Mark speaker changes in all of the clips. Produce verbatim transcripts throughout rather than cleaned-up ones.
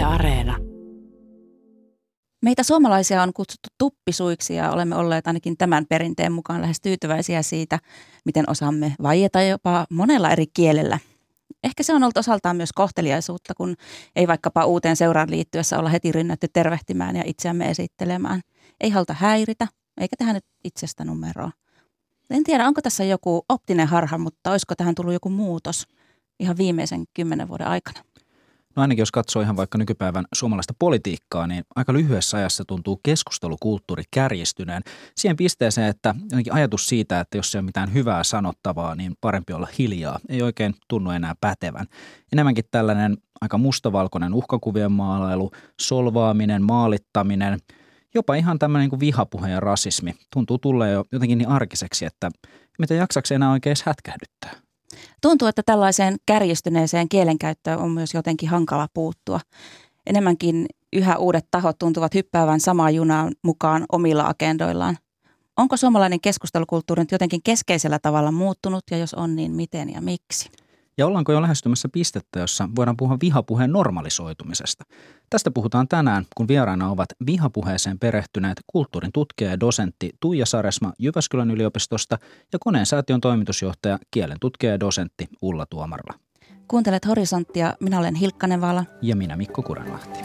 Speaker 1: Areena.
Speaker 2: Meitä suomalaisia on kutsuttu tuppisuiksi ja olemme olleet ainakin tämän perinteen mukaan lähes tyytyväisiä siitä, miten osaamme vaieta jopa monella eri kielellä. Ehkä se on ollut osaltaan myös kohteliaisuutta, kun ei vaikkapa uuteen seuraan liittyessä olla heti rynnätty tervehtimään ja itseämme esittelemään. Ei haluta häiritä, eikä tehdä nyt itsestä numeroa. En tiedä, onko tässä joku optinen harha, mutta olisiko tähän tullut joku muutos ihan viimeisen kymmenen vuoden aikana?
Speaker 3: No ainakin jos katsoo ihan vaikka nykypäivän suomalaista politiikkaa, niin aika lyhyessä ajassa tuntuu keskustelukulttuuri kärjistyneen siihen pisteeseen, että jotenkin ajatus siitä, että jos ei ole mitään hyvää sanottavaa, niin parempi olla hiljaa, ei oikein tunnu enää pätevän. Enemmänkin tällainen aika mustavalkoinen uhkakuvien maalailu, solvaaminen, maalittaminen, jopa ihan tämmöinen niin kuin vihapuhe ja rasismi tuntuu tulleen jo jotenkin niin arkiseksi, että mitä jaksaksi enää oikein edes hätkähdyttää.
Speaker 2: Tuntuu, että tällaiseen kärjistyneeseen kielenkäyttöön on myös jotenkin hankala puuttua. Enemmänkin yhä uudet tahot tuntuvat hyppäävän samaa junaan mukaan omilla agendoillaan. Onko suomalainen keskustelukulttuuri nyt jotenkin keskeisellä tavalla muuttunut ja jos on, niin miten ja miksi?
Speaker 3: Ja ollaanko jo lähestymässä pistettä, jossa voidaan puhua vihapuheen normalisoitumisesta? Tästä puhutaan tänään, kun vieraina ovat vihapuheeseen perehtyneet kulttuurin tutkija ja dosentti Tuija Saresma Jyväskylän yliopistosta ja Koneen säätiön toimitusjohtaja, kielen tutkija ja dosentti Ulla Tuomarla.
Speaker 2: Kuuntelet Horisonttia, minä olen Hilkka Nevala.
Speaker 3: Ja minä Mikko Kurenlahti.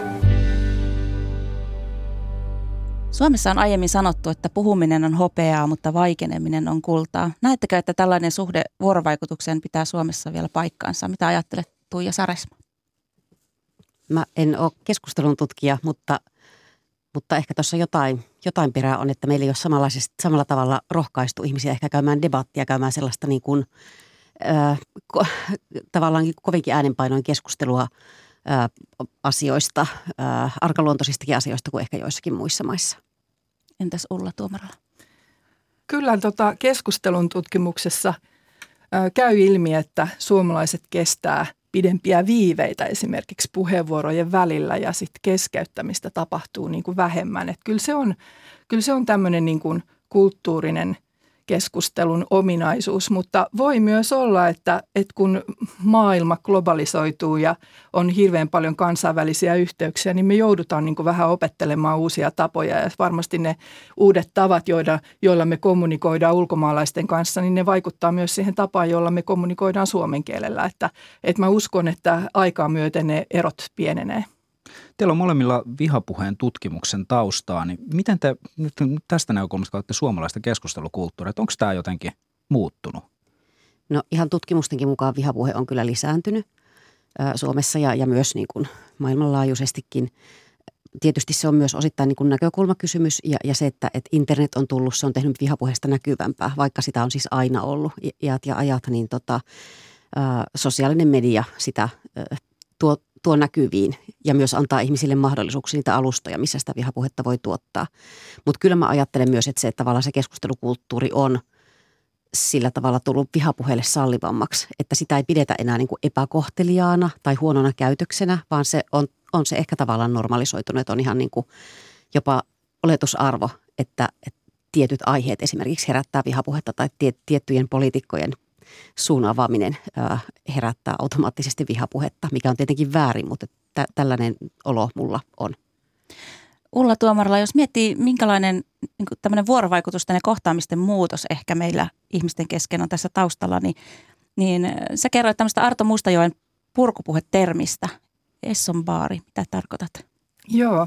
Speaker 2: Suomessa on aiemmin sanottu, että puhuminen on hopeaa, mutta vaikeneminen on kultaa. Näettekö, että tällainen suhde vuorovaikutukseen pitää Suomessa vielä paikkaansa? Mitä ajattelet, Tuija Saresma?
Speaker 4: Mä en ole keskustelun tutkija, mutta, mutta ehkä tuossa jotain, jotain perää on, että meillä ei ole samalla tavalla rohkaistu ihmisiä ehkä käymään debattia, käymään sellaista niin kuin, äh, ko, tavallaan kovinkin äänenpainoin keskustelua äh, asioista, äh, arkaluontoisistakin asioista kuin ehkä joissakin muissa maissa.
Speaker 2: Entäs Ulla Tuomarala?
Speaker 5: Kyllä tota, keskustelun tutkimuksessa äh, käy ilmi, että suomalaiset kestää pidempiä viiveitä esimerkiksi puheenvuorojen välillä ja sitten keskeyttämistä tapahtuu niin kuin vähemmän. Et kyllä se on, kyllä se on tämmöinen niin kuin kulttuurinen keskustelun ominaisuus, mutta voi myös olla, että, että kun maailma globalisoituu ja on hirveän paljon kansainvälisiä yhteyksiä, niin me joudutaan niin kuin vähän opettelemaan uusia tapoja ja varmasti ne uudet tavat, joilla, joilla me kommunikoidaan ulkomaalaisten kanssa, niin ne vaikuttaa myös siihen tapaan, jolla me kommunikoidaan suomen kielellä, että, että mä uskon, että aikaa myöten ne erot pienenee.
Speaker 3: Teillä on molemmilla vihapuheen tutkimuksen taustaa, niin miten te nyt tästä näkökulmasta katsotte suomalaista keskustelukulttuuria, että onko tämä jotenkin muuttunut?
Speaker 4: No ihan tutkimustenkin mukaan vihapuhe on kyllä lisääntynyt ä, Suomessa ja, ja myös niin kuin maailmanlaajuisestikin. Tietysti se on myös osittain niin kuin näkökulmakysymys ja, ja se, että, että internet on tullut, se on tehnyt vihapuheesta näkyvämpää, vaikka sitä on siis aina ollut iät ja ajat, niin tota, ä, sosiaalinen media sitä ä, tuo tuo näkyviin ja myös antaa ihmisille mahdollisuuksia niitä alustoja, missä sitä vihapuhetta voi tuottaa. Mutta kyllä mä ajattelen myös, että se, että tavallaan se keskustelukulttuuri on sillä tavalla tullut vihapuheelle sallivammaksi, että sitä ei pidetä enää niin kuin epäkohteliaana tai huonona käytöksenä, vaan se on, on se ehkä tavallaan normalisoitunut, että on ihan niin kuin jopa oletusarvo, että, että tietyt aiheet esimerkiksi herättää vihapuhetta tai tie, tiettyjen poliitikkojen suun avaaminen äh, herättää automaattisesti vihapuhetta, mikä on tietenkin väärin, mutta tä- tällainen olo mulla on.
Speaker 2: Ulla Tuomarala, jos miettii, minkälainen niin tämmöinen vuorovaikutusten ja kohtaamisten muutos ehkä meillä ihmisten kesken on tässä taustalla, niin, niin sä kerroit tämmöistä Arto Mustajoen purkupuhetermistä. Esson baari, mitä tarkoitat?
Speaker 5: Joo,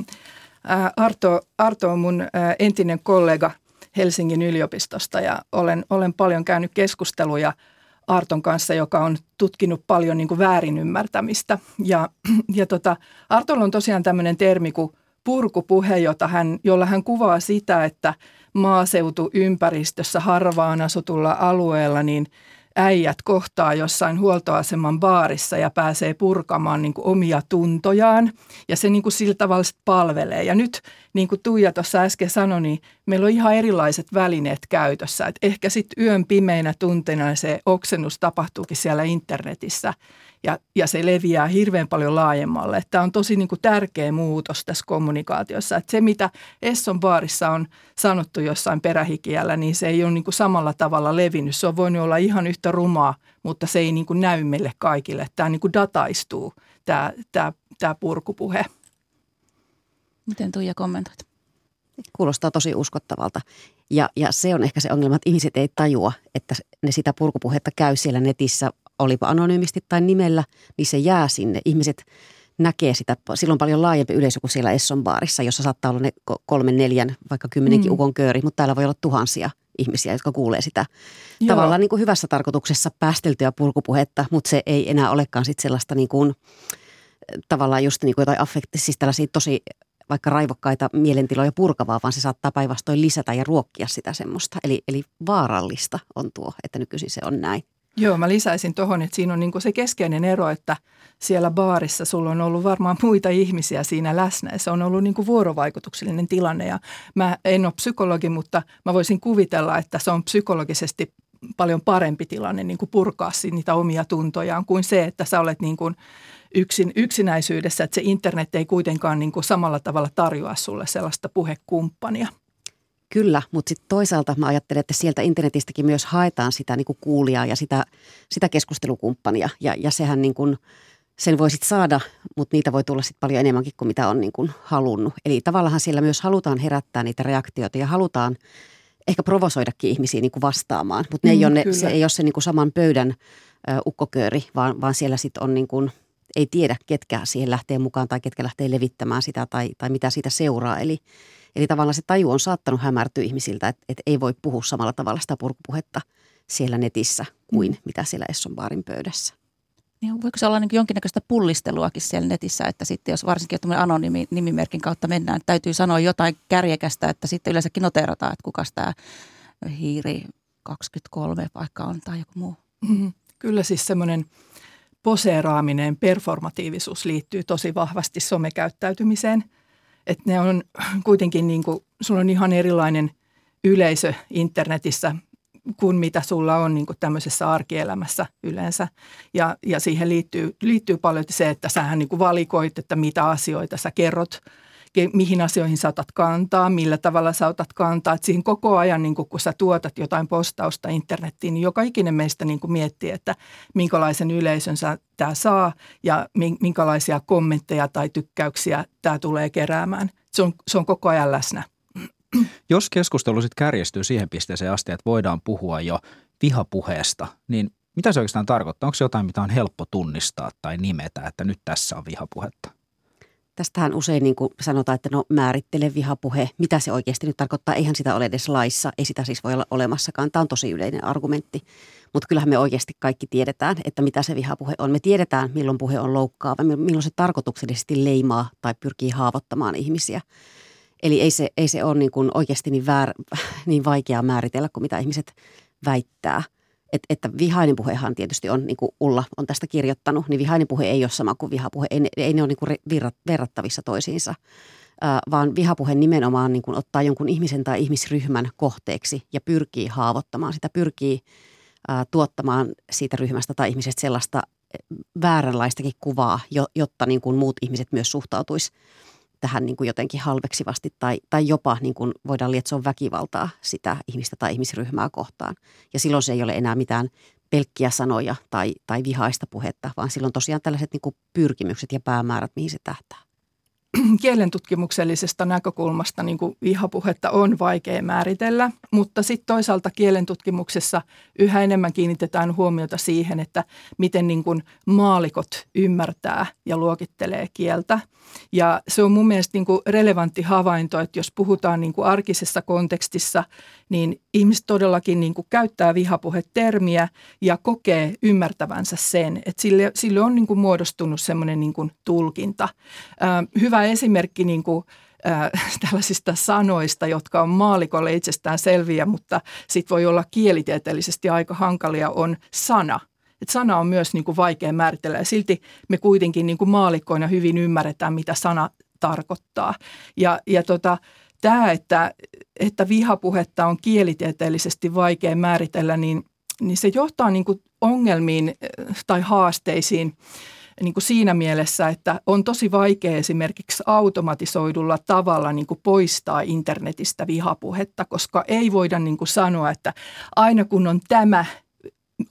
Speaker 5: Arto, Arto on mun entinen kollega Helsingin yliopistosta ja olen, olen paljon käynyt keskusteluja Arton kanssa, joka on tutkinut paljon niin kuin väärinymmärtämistä. Ja, ja tota, Artolla on tosiaan tämmöinen termi kuin purkupuhe, jota hän, jolla hän kuvaa sitä, että maaseutuympäristössä harvaan asutulla alueella niin äijät kohtaa jossain huoltoaseman baarissa ja pääsee purkamaan niin kuin omia tuntojaan ja se niin kuin sillä tavalla palvelee. Ja nyt niin kuin Tuija tuossa äsken sanoi, niin meillä on ihan erilaiset välineet käytössä. Et ehkä sitten yön pimeinä tunteina se oksennus tapahtuukin siellä internetissä ja, ja se leviää hirveän paljon laajemmalle. Tämä on tosi niin kuin tärkeä muutos tässä kommunikaatiossa. Et se, mitä Esson baarissa on sanottu jossain perähikiällä, niin se ei ole niin kuin samalla tavalla levinnyt. Se on voinut olla ihan yhtä rumaa, mutta se ei niin kuin näy meille kaikille. Tämä niin kuin dataistuu, tämä, tämä tämä purkupuhe.
Speaker 2: Miten Tuija kommentoit?
Speaker 4: Kuulostaa tosi uskottavalta. Ja, ja se on ehkä se ongelma, että ihmiset ei tajua, että ne sitä purkupuhetta käy siellä netissä, olipa anonyymisti tai nimellä, niin se jää sinne. Ihmiset näkee sitä, silloin paljon laajempi yleisö kuin siellä Esson baarissa, jossa saattaa olla ne kolmen, neljän, vaikka kymmenenkin mm. ukon kööri, mutta täällä voi olla tuhansia ihmisiä, jotka kuulee sitä Joo. tavallaan niin kuin hyvässä tarkoituksessa päästeltyä purkupuhetta, mutta se ei enää olekaan sitten sellaista niin kuin, tavallaan just niin kuin jotain affekti, siis tällaisia tosi vaikka raivokkaita mielentiloja purkavaa, vaan se saattaa päinvastoin lisätä ja ruokkia sitä semmoista. Eli, eli vaarallista on tuo, että nykyisin se on näin.
Speaker 5: Joo, mä lisäisin tuohon, että siinä on niinku se keskeinen ero, että siellä baarissa sulla on ollut varmaan muita ihmisiä siinä läsnä. Ja se on ollut niinku vuorovaikutuksellinen tilanne ja mä en ole psykologi, mutta mä voisin kuvitella, että se on psykologisesti paljon parempi tilanne niinku purkaa niitä omia tuntojaan kuin se, että sä olet niinku yksin, yksinäisyydessä, että se internet ei kuitenkaan niinku samalla tavalla tarjoa sulle sellaista puhekumppania.
Speaker 4: Kyllä, mutta sitten toisaalta mä ajattelen, että sieltä internetistäkin myös haetaan sitä niin kuin kuulijaa ja sitä, sitä keskustelukumppania. Ja, ja sehän niin kuin, sen voi sitten saada, mutta niitä voi tulla sitten paljon enemmänkin kuin mitä on niin kuin halunnut. Eli tavallaan siellä myös halutaan herättää niitä reaktioita ja halutaan ehkä provosoidakin ihmisiä niin kuin vastaamaan. Mutta ne mm, ei ole ne, se ei ole se niin kuin saman pöydän ö, ukkokööri, vaan, vaan siellä sitten on niin kuin, ei tiedä ketkä siihen lähtee mukaan tai ketkä lähtee levittämään sitä tai, tai mitä siitä seuraa. Eli Eli tavallaan se taju on saattanut hämärtyä ihmisiltä, että, että ei voi puhua samalla tavalla sitä purkupuhetta siellä netissä kuin mm. mitä siellä Esson baarin pöydässä.
Speaker 2: Niin voiko se olla niin jonkinnäköistä pullisteluakin siellä netissä, että sitten jos varsinkin tuommoinen anonyymi nimimerkin kautta mennään, että täytyy sanoa jotain kärjekästä, että sitten yleensäkin noterataan, että kukas tämä hiiri kaksikymmentäkolme vaikka on tai joku muu.
Speaker 5: Mm-hmm. Kyllä siis semmoinen poseeraaminen, performatiivisuus liittyy tosi vahvasti somekäyttäytymiseen. Että ne on kuitenkin niin kuin, sulla on ihan erilainen yleisö internetissä kuin mitä sulla on niin kuin tämmöisessä arkielämässä yleensä. Ja, ja siihen liittyy, liittyy paljon se, että sähän niin kuin valikoit, että mitä asioita sä kerrot, mihin asioihin sä otat kantaa, millä tavalla sä otat kantaa. Että siihen koko ajan, niin kuin, kun sä tuotat jotain postausta internettiin, niin joka ikinen meistä niin kuin miettii, että minkälaisen yleisön sä tämä saa ja minkälaisia kommentteja tai tykkäyksiä tämä tulee keräämään. Se on, se on koko ajan läsnä.
Speaker 3: Jos keskustelu sitten kärjestyy siihen pisteeseen asti, että voidaan puhua jo vihapuheesta, niin mitä se oikeastaan tarkoittaa? Onko se jotain, mitä on helppo tunnistaa tai nimetä, että nyt tässä on vihapuhetta?
Speaker 4: Tästähän usein niin kuin sanotaan, että no määrittele vihapuhe. Mitä se oikeasti nyt tarkoittaa? Eihän sitä ole edes laissa. Ei sitä siis voi olla olemassakaan. Tämä on tosi yleinen argumentti. Mutta kyllähän me oikeasti kaikki tiedetään, että mitä se vihapuhe on. Me tiedetään, milloin puhe on loukkaava, milloin se tarkoituksellisesti leimaa tai pyrkii haavoittamaan ihmisiä. Eli ei se, ei se ole niin kuin oikeasti niin, väär, niin vaikeaa määritellä kuin mitä ihmiset väittää. Et, että vihainen puhehan tietysti on, niin kuin Ulla on tästä kirjoittanut, niin vihainen puhe ei ole sama kuin vihapuhe. Ei, ei ne ole niin kuin virrat, verrattavissa toisiinsa, äh, vaan vihapuhe nimenomaan niin kuin ottaa jonkun ihmisen tai ihmisryhmän kohteeksi ja pyrkii haavoittamaan sitä, pyrkii äh, tuottamaan siitä ryhmästä tai ihmisestä sellaista vääränlaistakin kuvaa, jo, jotta niin kuin muut ihmiset myös suhtautuisi tähän niin kuin jotenkin halveksivasti tai, tai jopa niin kuin voidaan lietsoa väkivaltaa sitä ihmistä tai ihmisryhmää kohtaan. Ja silloin se ei ole enää mitään pelkkiä sanoja tai, tai vihaista puhetta, vaan silloin tosiaan tällaiset niin kuin pyrkimykset ja päämäärät, mihin se tähtää.
Speaker 5: Kielentutkimuksellisesta näkökulmasta niin kuin vihapuhetta on vaikea määritellä, mutta sitten toisaalta kielentutkimuksessa yhä enemmän kiinnitetään huomiota siihen, että miten niin kuin maallikot ymmärtää ja luokittelee kieltä. Ja se on mun mielestä niin kuin relevantti havainto, että jos puhutaan niin kuin arkisessa kontekstissa, niin ihmiset todellakin niin kuin käyttää vihapuhetermiä ja kokee ymmärtävänsä sen, että sille, sille on niin kuin muodostunut semmoinen niin kuin tulkinta. Äh, hyvä esimerkki niin kuin, äh, tällaisista sanoista, jotka on maallikolle itsestään selviä, mutta sitten voi olla kielitieteellisesti aika hankalia, on sana. Et sana on myös niin kuin vaikea määritellä ja silti me kuitenkin niin kuin maallikkoina hyvin ymmärretään, mitä sana tarkoittaa. Ja, ja tota, tämä, että, että vihapuhetta on kielitieteellisesti vaikea määritellä, niin, niin se johtaa niin kuin ongelmiin tai haasteisiin niin kuin siinä mielessä, että on tosi vaikea esimerkiksi automatisoidulla tavalla niin kuin poistaa internetistä vihapuhetta, koska ei voida niin kuin sanoa, että aina kun on tämä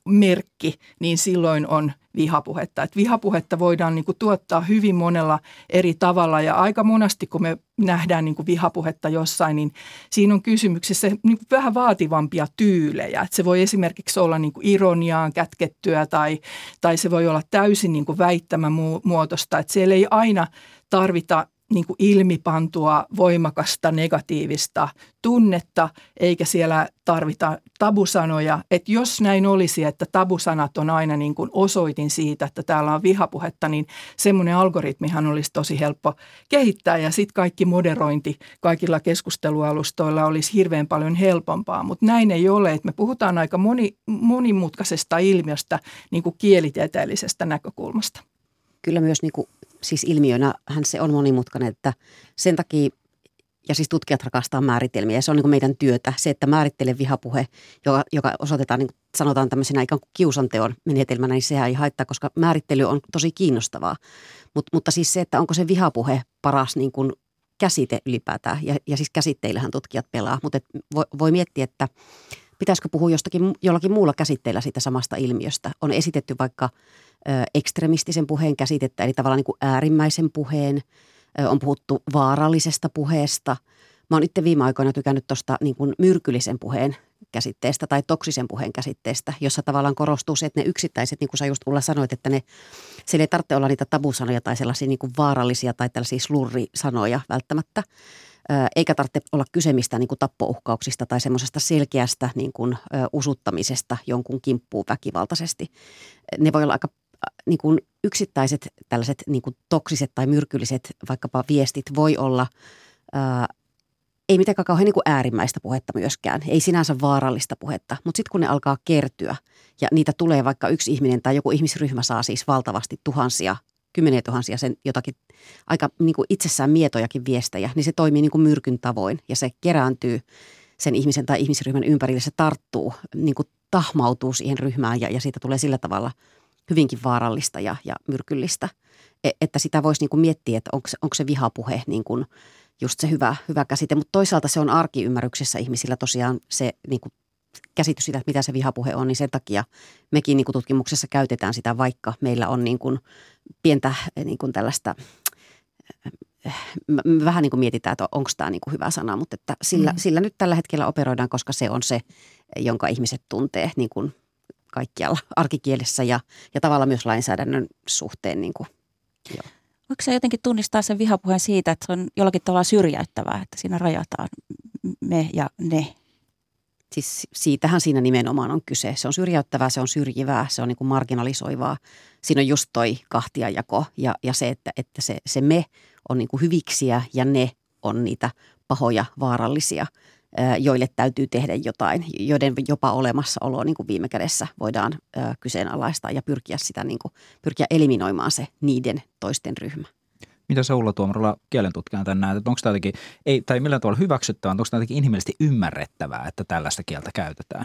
Speaker 5: merkki, niin silloin on vihapuhetta. Et vihapuhetta voidaan niin kuin tuottaa hyvin monella eri tavalla ja aika monesti, kun me nähdään niin kuin vihapuhetta jossain, niin siinä on kysymyksessä niin kuin vähän vaativampia tyylejä. Et se voi esimerkiksi olla niin kuin ironiaan kätkettyä tai, tai se voi olla täysin niin kuin väittämämuotoista. Et siellä ei aina tarvita niin kuin ilmipantua voimakasta negatiivista tunnetta, eikä siellä tarvita tabusanoja. Että jos näin olisi, että tabusanat on aina niin kuin osoitin siitä, että täällä on vihapuhetta, niin semmoinen algoritmihan olisi tosi helppo kehittää ja sitten kaikki moderointi kaikilla keskustelualustoilla olisi hirveän paljon helpompaa. Mutta näin ei ole, että me puhutaan aika moni, monimutkaisesta ilmiöstä niin kuin kielitieteellisestä näkökulmasta.
Speaker 4: Kyllä myös niin kuin, siis ilmiönähän se on monimutkainen, että sen takia, ja siis tutkijat rakastaa määritelmiä ja se on niin kuin meidän työtä. Se, että määrittelee vihapuhe, joka, joka osoitetaan, niin kuin sanotaan tämmöisenä ikään kuin kiusanteon menetelmänä, niin sehän ei haittaa, koska määrittely on tosi kiinnostavaa. Mut, mutta siis se, että onko se vihapuhe paras niin kuin käsite ylipäätään, ja, ja siis käsitteillähän tutkijat pelaa, mutta voi, voi miettiä, että pitäisikö puhua jostakin, jollakin muulla käsitteellä siitä samasta ilmiöstä. On esitetty vaikka ö, ekstremistisen puheen käsitettä, eli tavallaan niin kuin äärimmäisen puheen. Ö, on puhuttu vaarallisesta puheesta. Mä oon itse viime aikoina tykännyt tuosta niin kuin myrkyllisen puheen käsitteestä tai toksisen puheen käsitteestä, jossa tavallaan korostuu se, että ne yksittäiset, niin kuin sä just Ulla sanoit, että ne, siellä ei tarvitse olla niitä tabusanoja tai sellaisia niin kuin vaarallisia tai tällaisia slurrisanoja välttämättä. Eikä tarvitse olla kyse mistään niin kuin tappouhkauksista tai semmoisesta selkeästä niin kuin, ö, usuttamisesta jonkun kimppuun väkivaltaisesti. Ne voi olla aika niin kuin yksittäiset tällaiset niin kuin toksiset tai myrkylliset vaikkapa viestit voi olla, ää, ei mitenkään kauhean niin kuin äärimmäistä puhetta myöskään, ei sinänsä vaarallista puhetta, mutta sitten kun ne alkaa kertyä ja niitä tulee vaikka yksi ihminen tai joku ihmisryhmä saa siis valtavasti tuhansia, kymmeniä tuhansia sen jotakin aika niin kuin itsessään mietojakin viestejä, niin se toimii niin kuin myrkyn tavoin ja se kerääntyy sen ihmisen tai ihmisryhmän ympärille, se tarttuu, niin kuin tahmautuu siihen ryhmään ja, ja siitä tulee sillä tavalla hyvinkin vaarallista ja, ja myrkyllistä, e, että sitä voisi niin kuin miettiä, että onko se, onko se vihapuhe niin kuin just se hyvä, hyvä käsite, mutta toisaalta se on arkiymmärryksessä ihmisillä tosiaan se niin kuin käsitys siitä, että mitä se vihapuhe on, niin sen takia mekin niin kuin tutkimuksessa käytetään sitä, vaikka meillä on niin kuin pientä niin kuin tällaista, me vähän niin kuin mietitään, että onko tämä niin kuin hyvä sana, mutta että sillä, mm. sillä nyt tällä hetkellä operoidaan, koska se on se, jonka ihmiset tuntee niin kuin kaikkialla arkikielessä ja, ja tavallaan myös lainsäädännön suhteen. Niin kuin, joo.
Speaker 2: Voiko se jotenkin tunnistaa sen vihapuheen siitä, että se on jollakin tavalla syrjäyttävää, että siinä rajataan me ja ne?
Speaker 4: Siis siitähän siinä nimenomaan on kyse. Se on syrjäyttävää, se on syrjivää, se on niin kuin marginalisoivaa. Siinä on just toi kahtiajako ja, ja se, että, että se, se me on niin kuin hyviksiä ja ne on niitä pahoja, vaarallisia, joille täytyy tehdä jotain, joiden jopa olemassaolo niin kuin viime kädessä voidaan kyseenalaistaa ja pyrkiä sitä niin kuin, pyrkiä eliminoimaan se niiden toisten ryhmä.
Speaker 3: Mitä sä Ulla Tuomorola kielentutkijana tämän näet, että onko tämä jotenkin, ei, tai millään tavalla hyväksyttävää, onko tämä jotenkin inhimillisesti ymmärrettävää, että tällaista kieltä käytetään?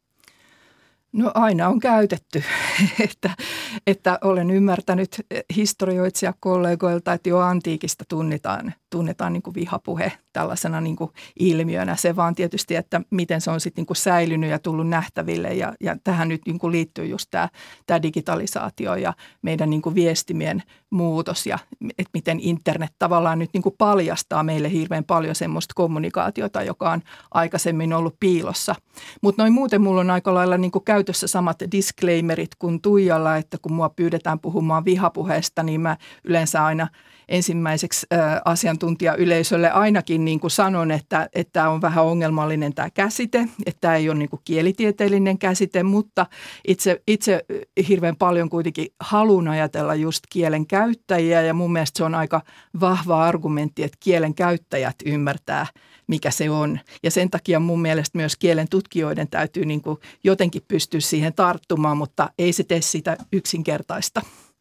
Speaker 5: No aina on käytetty, että, että olen ymmärtänyt historioitsijakollegoilta, että jo antiikista tunnetaan, tunnetaan niin kuin vihapuhe tällaisena niin kuin ilmiönä. Se vaan tietysti, että miten se on sitten niin kuin säilynyt ja tullut nähtäville ja, ja tähän nyt niin kuin liittyy just tämä, tämä digitalisaatio ja meidän niin kuin viestimien muutos ja että miten internet tavallaan nyt niin kuin paljastaa meille hirveän paljon semmoista kommunikaatiota, joka on aikaisemmin ollut piilossa. Mutta noin muuten mulla on aika lailla niin kuin käytössä samat disclaimerit kuin Tuijalla, että kun mua pyydetään puhumaan vihapuheesta, niin mä yleensä aina ensimmäiseksi ä, asiantuntijayleisölle ainakin niin kuin sanon, että tämä on vähän ongelmallinen tämä käsite, että tämä ei ole niin kuin kielitieteellinen käsite, mutta itse, itse hirveän paljon kuitenkin haluan ajatella just kielen käyttäjiä ja mun mielestä se on aika vahva argumentti, että kielen käyttäjät ymmärtää, mikä se on. Ja sen takia mun mielestä myös kielen tutkijoiden täytyy niin kuin jotenkin pystyä siihen tarttumaan, mutta ei se tee sitä yksinkertaista.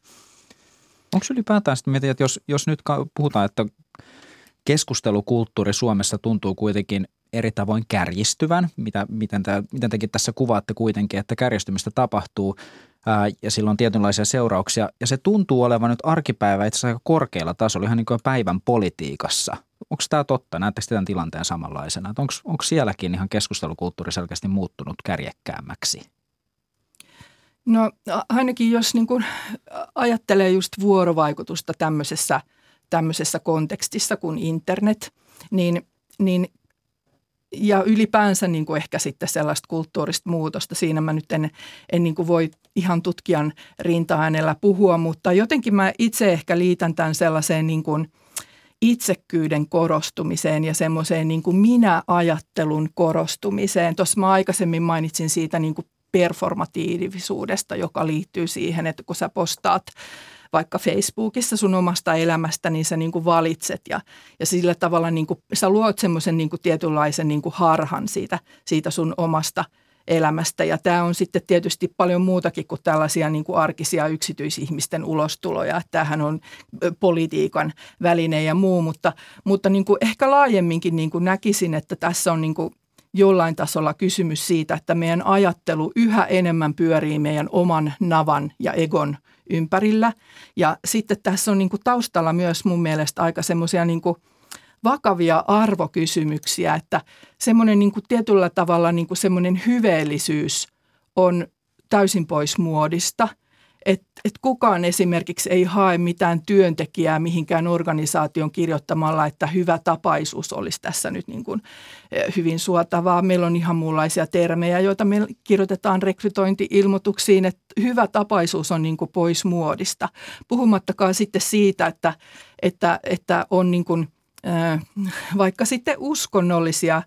Speaker 3: Onko ylipäätään sitten mietin, että jos, jos nyt puhutaan, että keskustelukulttuuri Suomessa tuntuu kuitenkin eri tavoin kärjistyvän, mitä, miten, tämä, miten tekin tässä kuvaatte kuitenkin, että kärjistymistä tapahtuu ää, ja sillä on tietynlaisia seurauksia ja se tuntuu olevan nyt arkipäivä itse asiassa aika korkealla tasolla, ihan niin kuin päivän politiikassa. Onko tämä totta? Näettekö tämän tilanteen samanlaisena? Onko sielläkin ihan keskustelukulttuuri selkeästi muuttunut kärjekkäämmäksi?
Speaker 5: No ainakin jos niin kuin ajattelee just vuorovaikutusta tämmöisessä, tämmöisessä kontekstissa kuin internet, niin, niin ja ylipäänsä niin kuin ehkä sitten sellaista kulttuurista muutosta. Siinä mä nyt en, en niin kuin voi ihan tutkijan rintaäänellä puhua, mutta jotenkin mä itse ehkä liitän tämän sellaiseen niin kuin itsekkyyden korostumiseen ja semmoiseen niin kuin minä-ajattelun korostumiseen. Tuossa mä aikaisemmin mainitsin siitä niin kuin performatiivisuudesta, joka liittyy siihen, että kun sä postaat vaikka Facebookissa sun omasta elämästä, niin sä niin kuin valitset ja, ja sillä tavalla niin kuin, sä luot semmoisen niin kuin tietynlaisen niin kuin harhan siitä, siitä sun omasta elämästä. Ja tämä on sitten tietysti paljon muutakin kuin tällaisia niin kuin arkisia yksityisihmisten ulostuloja. Tämähän on politiikan väline ja muu, mutta, mutta niin kuin ehkä laajemminkin niin kuin näkisin, että tässä on niin kuin jollain tasolla kysymys siitä, että meidän ajattelu yhä enemmän pyörii meidän oman navan ja egon ympärillä. Ja sitten tässä on niin kuin taustalla myös mun mielestä aika semmoisia niin kuin vakavia arvokysymyksiä, että semmoinen niin kuin tietyllä tavalla niin kuin semmoinen hyveellisyys on täysin pois muodista. Että et kukaan esimerkiksi ei hae mitään työntekijää mihinkään organisaation kirjoittamalla, että hyvä tapaisuus olisi tässä nyt niin kuin hyvin suotavaa. Meillä on ihan muunlaisia termejä, joita me kirjoitetaan rekrytointi-ilmoituksiin, että hyvä tapaisuus on niin kuin pois muodista. Puhumattakaan sitten siitä, että, että, että on niin kuin vaikka sitten uskonnollisia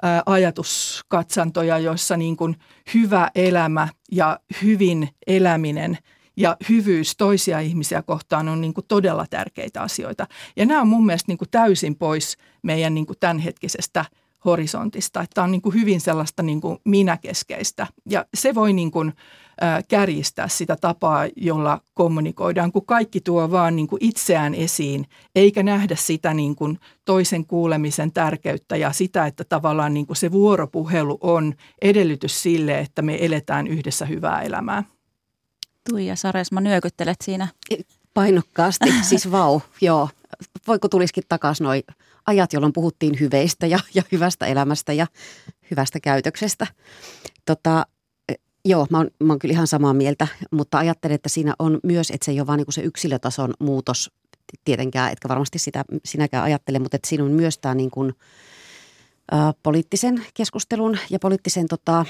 Speaker 5: ajatuskatsantoja, joissa niin kuin hyvä elämä ja hyvin eläminen ja hyvyys toisia ihmisiä kohtaan on niin kuin todella tärkeitä asioita. Ja nämä on mun mielestä niin kuin täysin pois meidän niin kuin tämänhetkisestä horisontista. Tämä on niin kuin hyvin sellaista niin kuin minäkeskeistä ja se voi niin kuin kärjistää sitä tapaa, jolla kommunikoidaan, kun kaikki tuo vaan niin kuin itseään esiin, eikä nähdä sitä niin kuin toisen kuulemisen tärkeyttä ja sitä, että tavallaan niin kuin se vuoropuhelu on edellytys sille, että me eletään yhdessä hyvää elämää.
Speaker 2: Tuija Saresma, nyökyttelet siinä.
Speaker 4: Painokkaasti, siis vau, joo. Voiko tulisikin takaisin noi ajat, jolloin puhuttiin hyveistä ja, ja hyvästä elämästä ja hyvästä käytöksestä. Tota, joo, mä oon, mä oon kyllä ihan samaa mieltä, mutta ajattelen, että siinä on myös, että se ei ole vaan niin kuin se yksilötason muutos tietenkään, etkä varmasti sitä sinäkään ajattele, mutta että siinä on myös tämä niin kuin, ä, poliittisen keskustelun ja poliittisen tota,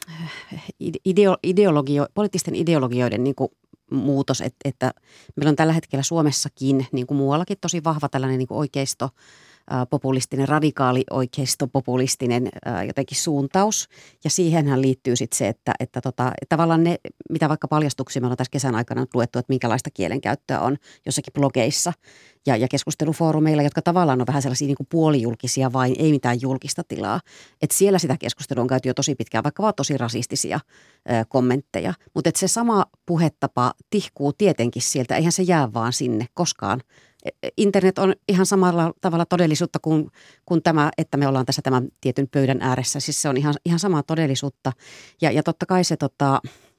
Speaker 4: ideo, ideologio, poliittisten ideologioiden niin kuin muutos, että, että meillä on tällä hetkellä Suomessakin, niin kuin muuallakin, tosi vahva tällainen niin kuin oikeisto, populistinen, radikaali oikeistopopulistinen jotenkin suuntaus. Ja siihenhän liittyy sitten se, että, että, tota, että tavallaan ne, mitä vaikka paljastuksia me ollaan tässä kesän aikana luettu, että minkälaista kielenkäyttöä on jossakin blogeissa ja, ja keskustelufoorumeilla, jotka tavallaan on vähän sellaisia niin kuin puolijulkisia vai ei mitään julkista tilaa. Että siellä sitä keskustelua on käyty jo tosi pitkään, vaikka vaan tosi rasistisia ö, kommentteja. Mutta että se sama puhetapa tihkuu tietenkin sieltä, eihän se jää vaan sinne koskaan. Internet on ihan samalla tavalla todellisuutta kuin, kuin tämä, että me ollaan tässä tämän tietyn pöydän ääressä. Siis se on ihan, ihan samaa todellisuutta. Ja, ja totta kai se tota,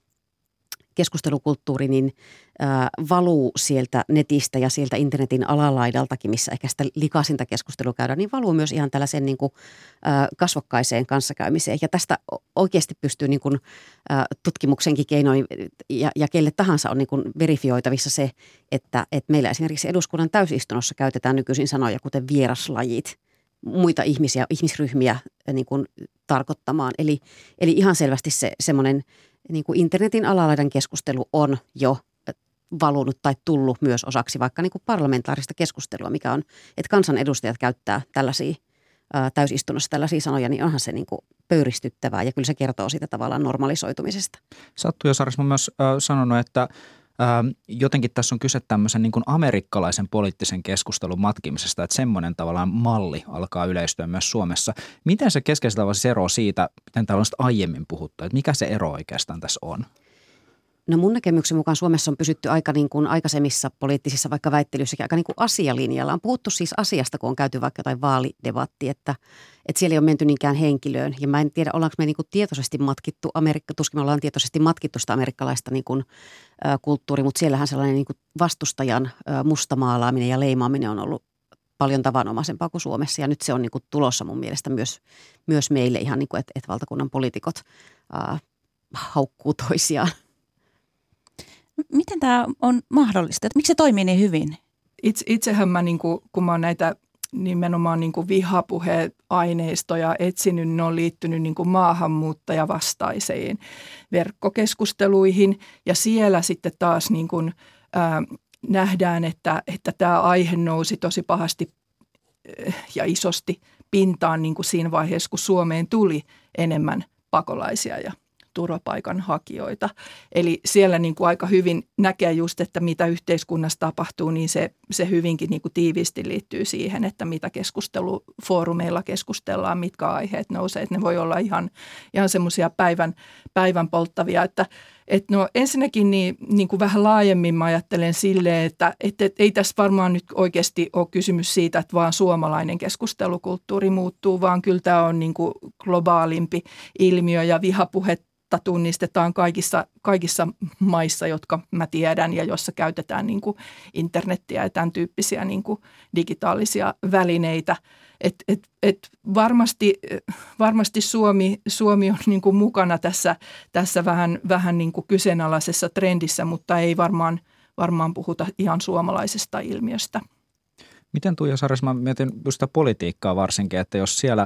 Speaker 4: keskustelukulttuuri niin, ää, valuu sieltä netistä ja sieltä internetin alalaidaltakin, missä ehkä sitä likaisinta keskustelua käydään, niin valuu myös ihan tällaisen niin kuin, ää, kasvokkaiseen kanssakäymiseen. Ja tästä oikeasti pystyy niin kuin, ää, tutkimuksenkin keinoin ja, ja kelle tahansa on niin kuin verifioitavissa se, että, että meillä esimerkiksi eduskunnan täysistunnossa käytetään nykyisin sanoja, kuten vieraslajit, muita ihmisiä, ihmisryhmiä niin kuin tarkoittamaan. Eli, eli ihan selvästi se semmoinen niin kuin internetin alalaidan keskustelu on jo valunut tai tullut myös osaksi vaikka niin kuin parlamentaarista keskustelua, mikä on, että kansanedustajat käyttää tällaisia ää, täysistunnossa tällaisia sanoja, niin onhan se niin kuin pöyristyttävää ja kyllä se kertoo siitä tavallaan normalisoitumisesta.
Speaker 3: Sä oot, Tuija Saresma, myös äh, sanonut, että Ähm, jotenkin tässä on kyse tämmöisen niin kuin amerikkalaisen poliittisen keskustelun matkimisesta, että semmoinen tavallaan malli alkaa yleistyä myös Suomessa. Miten se keskeisellä tavalla se eroaa siitä, miten täällä on sitä aiemmin puhuttu, että mikä se ero oikeastaan tässä on?
Speaker 4: No mun näkemyksen mukaan Suomessa on pysytty aika niin kuin aikaisemmissa poliittisissa vaikka väittelyissäkin aika niin kuin asialinjalla. On puhuttu siis asiasta, kun on käyty vaikka jotain vaalidebattia, että, että siellä ei ole menty niinkään henkilöön. Ja mä en tiedä, ollaanko me niin kuin tietoisesti matkittu, Amerikka, tuskin me ollaan tietoisesti matkittu sitä amerikkalaista niin kuin, ä, kulttuuri, mutta siellähän sellainen niin kuin vastustajan ä, mustamaalaaminen ja leimaaminen on ollut paljon tavanomaisempaa kuin Suomessa. Ja nyt se on niin kuin tulossa mun mielestä myös, myös meille ihan niin kuin, että, että valtakunnan poliitikot ä, haukkuu toisiaan.
Speaker 2: Miten tämä on mahdollista? Että miksi se toimii niin hyvin?
Speaker 5: Itse, itsehän mä, niin kuin, kun mä oon näitä nimenomaan niin kuin vihapuhe-aineistoja etsinyt, ne on liittynyt niin kuin maahanmuuttajavastaisiin verkkokeskusteluihin. Ja siellä sitten taas niin kuin, ää, nähdään, että, että tämä aihe nousi tosi pahasti ja isosti pintaan niin kuin siinä vaiheessa, kun Suomeen tuli enemmän pakolaisia ja turvapaikanhakijoita. Eli siellä niin kuin aika hyvin näkee just, että mitä yhteiskunnassa tapahtuu, niin se, se hyvinkin niin kuin tiiviisti liittyy siihen, että mitä keskustelufoorumeilla keskustellaan, mitkä aiheet nousee. Että ne voi olla ihan, ihan semmoisia päivän, päivän polttavia. Että, että no ensinnäkin niin, niin kuin vähän laajemmin mä ajattelen silleen, että, että, että ei tässä varmaan nyt oikeasti ole kysymys siitä, että vaan suomalainen keskustelukulttuuri muuttuu, vaan kyllä tämä on niin kuin globaalimpi ilmiö ja vihapuhetta tunnistetaan kaikissa, kaikissa maissa, jotka mä tiedän ja jossa käytetään niin kuin internettiä ja tämän tyyppisiä niin kuin digitaalisia välineitä. Et, et, et varmasti, varmasti Suomi, Suomi on niin kuin mukana tässä, tässä vähän, vähän niin kuin kyseenalaisessa trendissä, mutta ei varmaan, varmaan puhuta ihan suomalaisesta ilmiöstä.
Speaker 3: Miten Tuija Sares, mä mietin just sitä politiikkaa varsinkin, että jos siellä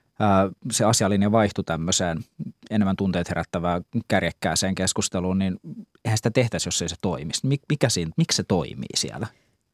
Speaker 3: se asialinja vaihtui tämmöiseen enemmän tunteet herättävään kärjekkääseen keskusteluun, niin eihän sitä tehtäisi, jos ei se toimisi. Mikä siinä, miksi se toimii siellä?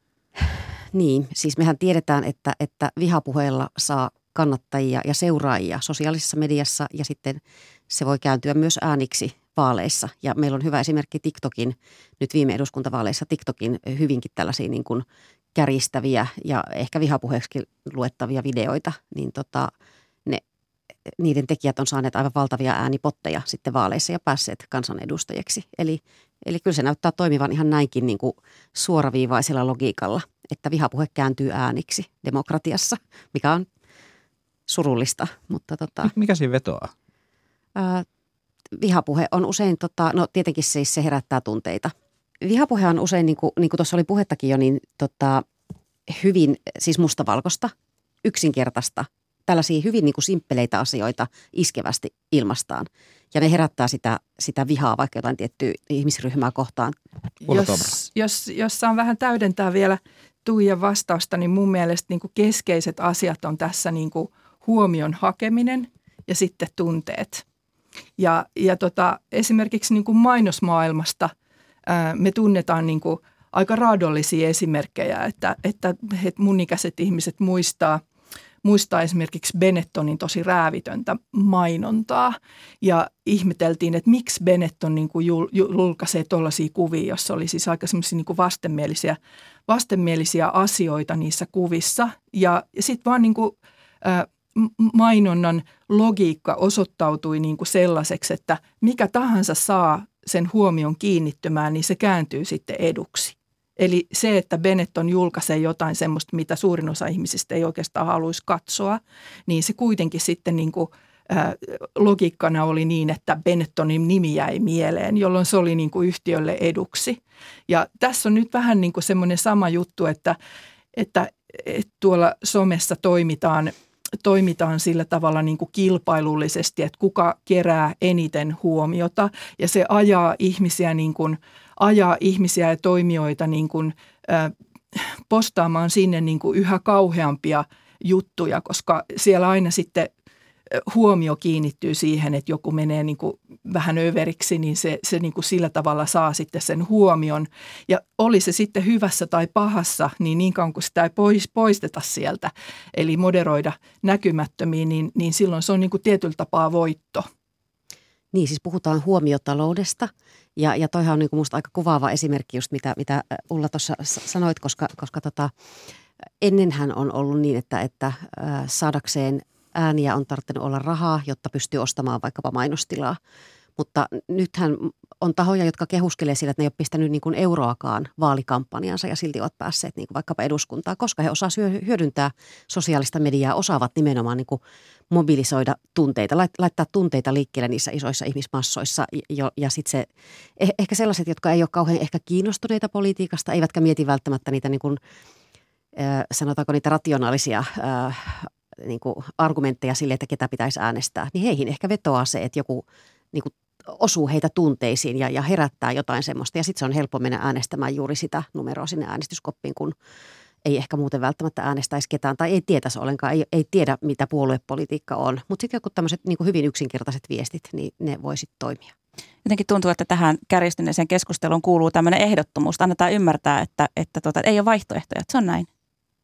Speaker 4: Niin, siis mehän tiedetään, että, että vihapuheella saa kannattajia ja seuraajia sosiaalisessa mediassa ja sitten se voi kääntyä myös ääniksi vaaleissa. Ja meillä on hyvä esimerkki TikTokin, nyt viime eduskuntavaaleissa TikTokin hyvinkin tällaisia niin kuin kärjistäviä ja ehkä vihapuheeksi luettavia videoita, niin tota ne, niiden tekijät on saaneet aivan valtavia äänipotteja sitten vaaleissa ja päässeet kansanedustajiksi. Eli, eli kyllä se näyttää toimivan ihan näinkin niin kuin suoraviivaisella logiikalla, että vihapuhe kääntyy ääniksi demokratiassa, mikä on surullista. Mutta tota,
Speaker 3: mikä siinä vetoaa?
Speaker 4: Ää, vihapuhe on usein, tota, no tietenkin siis se herättää tunteita. Vihapuhe on usein, niin kuin, niin kuin tuossa oli puhettakin jo, niin tota, hyvin siis mustavalkoista, yksinkertaista. Tällaisia hyvin niin kuin simppeleitä asioita iskevästi ilmastaan. Ja ne herättää sitä, sitä vihaa vaikka jotain tiettyä ihmisryhmää kohtaan.
Speaker 5: Jos, jos, jos saan vähän täydentää vielä Tuijan vastausta, niin mun mielestä niin kuin keskeiset asiat on tässä niin kuin huomion hakeminen ja sitten tunteet. Ja, ja tota, esimerkiksi niin kuin mainosmaailmasta ää, me tunnetaan niin kuin aika raadollisia esimerkkejä, että, että, että mun ikäiset ihmiset muistaa – Muistaa esimerkiksi Benettonin tosi räävitöntä mainontaa ja ihmeteltiin, että miksi Benetton niin kuin julkaisee tuollaisia kuvia, jossa oli siis aika semmoisia niin kuin vastenmielisiä, vastenmielisiä asioita niissä kuvissa. Ja, ja sitten vaan niin kuin, ä, mainonnan logiikka osoittautui niin kuin sellaiseksi, että mikä tahansa saa sen huomion kiinnittymään, niin se kääntyy sitten eduksi. Eli se, että Benetton julkaisee jotain semmoista, mitä suurin osa ihmisistä ei oikeastaan haluaisi katsoa, niin se kuitenkin sitten niin kuin, ä, logiikkana oli niin, että Benettonin nimi jäi mieleen, jolloin se oli niin kuin yhtiölle eduksi. Ja tässä on nyt vähän niin kuin semmoinen sama juttu, että, että, että tuolla somessa toimitaan, toimitaan sillä tavalla niin kuin kilpailullisesti, että kuka kerää eniten huomiota ja se ajaa ihmisiä niin kuin ajaa ihmisiä ja toimijoita niin kuin, äh, postaamaan sinne niin kuin yhä kauheampia juttuja, koska siellä aina sitten huomio kiinnittyy siihen, että joku menee niin kuin vähän överiksi, niin se, se niin kuin sillä tavalla saa sitten sen huomion. Ja oli se sitten hyvässä tai pahassa, niin niin kauan kuin sitä ei pois, poisteta sieltä, eli moderoida näkymättömiin, niin, niin silloin se on niin kuin tietyllä tapaa voitto.
Speaker 4: Niin, siis puhutaan huomiotaloudesta ja, ja toihan on niin kuin musta aika kuvaava esimerkki just mitä, mitä Ulla tuossa sanoit, koska, koska tota, ennenhän on ollut niin, että, että äh, saadakseen ääniä on tarvinnut olla rahaa, jotta pystyy ostamaan vaikkapa mainostilaa. Mutta nythän on tahoja, jotka kehuskelee sillä, että ne ei ole pistänyt niin kuin euroakaan vaalikampanjansa ja silti ovat päässeet niin kuin vaikkapa eduskuntaan, koska he osaavat hyödyntää sosiaalista mediaa, osaavat nimenomaan niin kuin mobilisoida tunteita, laittaa tunteita liikkeelle niissä isoissa ihmismassoissa. Ja, ja sitten se, ehkä sellaiset, jotka ei ole kauhean ehkä kiinnostuneita politiikasta, eivätkä mieti välttämättä niitä niin kuin, äh, sanotaanko niitä rationaalisia äh, niin kuin argumentteja sille, että ketä pitäisi äänestää, niin heihin ehkä vetoaa se, että joku niin kuin osuu heitä tunteisiin ja, ja herättää jotain semmoista. Ja sitten se on helppo mennä äänestämään juuri sitä numeroa sinne äänestyskoppiin, kun ei ehkä muuten välttämättä äänestäisi ketään tai ei tietäisi ollenkaan, ei, ei tiedä mitä puoluepolitiikka on. Mutta sitten jotkut tämmöiset niin hyvin yksinkertaiset viestit, niin ne voi sitten toimia.
Speaker 2: Jotenkin tuntuu, että tähän kärjistyneeseen keskusteluun kuuluu tämmöinen ehdottomuus. Annetaan ymmärtää, että, että tuota, ei ole vaihtoehtoja, että se on näin.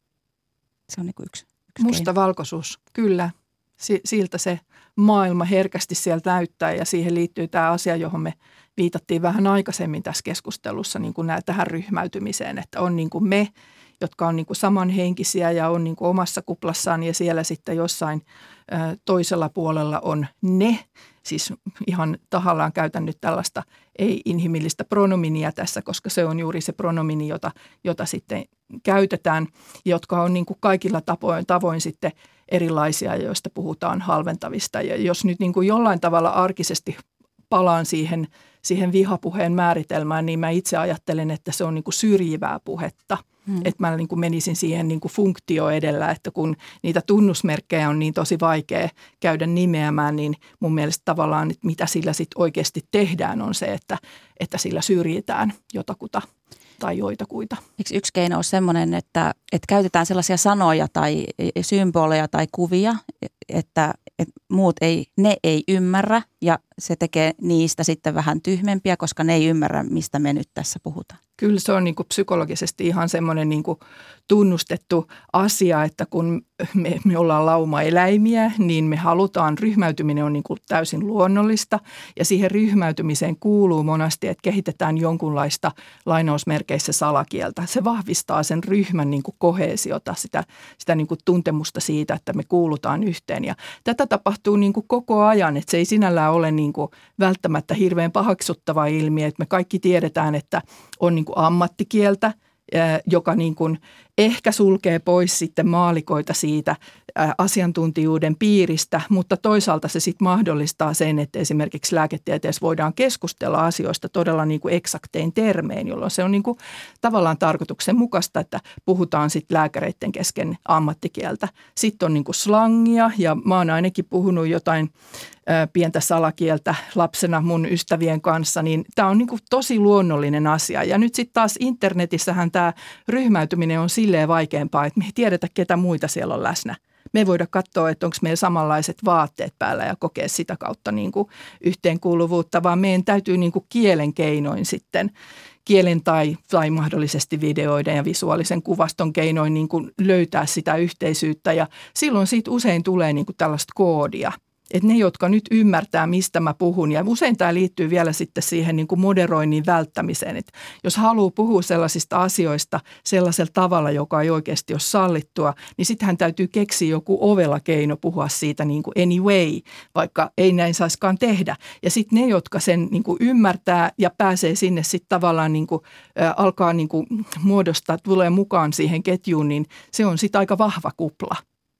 Speaker 2: Se on niin kuin yksi, yksi
Speaker 5: Mustavalkoisuus, kyllä. Siltä se maailma herkästi sieltä näyttää ja siihen liittyy tämä asia, johon me viitattiin vähän aikaisemmin tässä keskustelussa niin kuin nämä, tähän ryhmäytymiseen, että on niin kuin me, jotka on niin kuin samanhenkisiä ja on niin kuin omassa kuplassaan ja siellä sitten jossain ö, toisella puolella on ne, siis ihan tahallaan käytän nyt tällaista ei-inhimillistä pronominia tässä, koska se on juuri se pronomini, jota, jota sitten käytetään, jotka on niin kuin kaikilla tavoin, tavoin sitten erilaisia, joista puhutaan halventavista. Ja jos nyt niin kuin jollain tavalla arkisesti palaan siihen, siihen vihapuheen määritelmään, niin mä itse ajattelen, että se on niin kuin syrjivää puhetta. Hmm. Että mä niin kuin menisin siihen niin kuin funktio edellä, että kun niitä tunnusmerkkejä on niin tosi vaikea käydä nimeämään, niin mun mielestä tavallaan, että mitä sillä sitten oikeasti tehdään, on se, että, että sillä syrjitään jotakuta tai joitakuita.
Speaker 2: Eikö yksi keino ole semmoinen, että, että käytetään sellaisia sanoja tai symboleja tai kuvia, että, että muut ei, ne ei ymmärrä ja se tekee niistä sitten vähän tyhmempiä, koska ne ei ymmärrä, mistä me nyt tässä puhutaan.
Speaker 5: Kyllä se on niin kuin psykologisesti ihan semmoinen niin kuin tunnustettu asia, että kun me, me ollaan laumaeläimiä, niin me halutaan, ryhmäytyminen on niin kuin täysin luonnollista ja siihen ryhmäytymiseen kuuluu monasti, että kehitetään jonkunlaista lainausmerkeissä salakieltä. Se vahvistaa sen ryhmän niin kuin koheesiota, sitä, sitä niin kuin tuntemusta siitä, että me kuulutaan yhteen ja tätä tapahtuu niin kuin koko ajan, että se ei sinällään ole niin kuin välttämättä hirveän pahaksuttava ilmiö, että me kaikki tiedetään, että on niin kuin ammattikieltä, joka niin kuin ehkä sulkee pois sitten maalikoita siitä asiantuntijuuden piiristä, mutta toisaalta se sitten mahdollistaa sen, että esimerkiksi lääketieteessä voidaan keskustella asioista todella niin kuin eksaktein termein, jolloin se on niin kuin tavallaan tarkoituksenmukaista, että puhutaan sitten lääkäreiden kesken ammattikieltä. Sitten on niin kuin slangia ja mä oon ainakin puhunut jotain pientä salakieltä lapsena mun ystävien kanssa, niin tämä on niin kuin tosi luonnollinen asia. Ja nyt sitten taas internetissähän tämä ryhmäytyminen on silleen vaikeampaa, että me ei tiedetä, ketä muita siellä on läsnä. Me ei voida katsoa, että onko meillä samanlaiset vaatteet päällä ja kokea sitä kautta niin kuin yhteenkuuluvuutta, vaan meidän täytyy niin kuin kielen keinoin sitten, kielen tai, tai mahdollisesti videoiden ja visuaalisen kuvaston keinoin niin kuin löytää sitä yhteisyyttä ja silloin siitä usein tulee niin kuin tällaista koodia. Että ne, jotka nyt ymmärtää, mistä mä puhun, ja usein tämä liittyy vielä sitten siihen niin kuin moderoinnin välttämiseen, että jos haluaa puhua sellaisista asioista sellaisella tavalla, joka ei oikeasti ole sallittua, niin sittenhän täytyy keksiä joku ovela keino puhua siitä niin kuin anyway, vaikka ei näin saiskaan tehdä. Ja sitten ne, jotka sen niin kuin ymmärtää ja pääsee sinne sitten tavallaan niin kuin, ä, alkaa niin kuin muodostaa, tulee mukaan siihen ketjuun, niin se on sitten aika vahva kupla.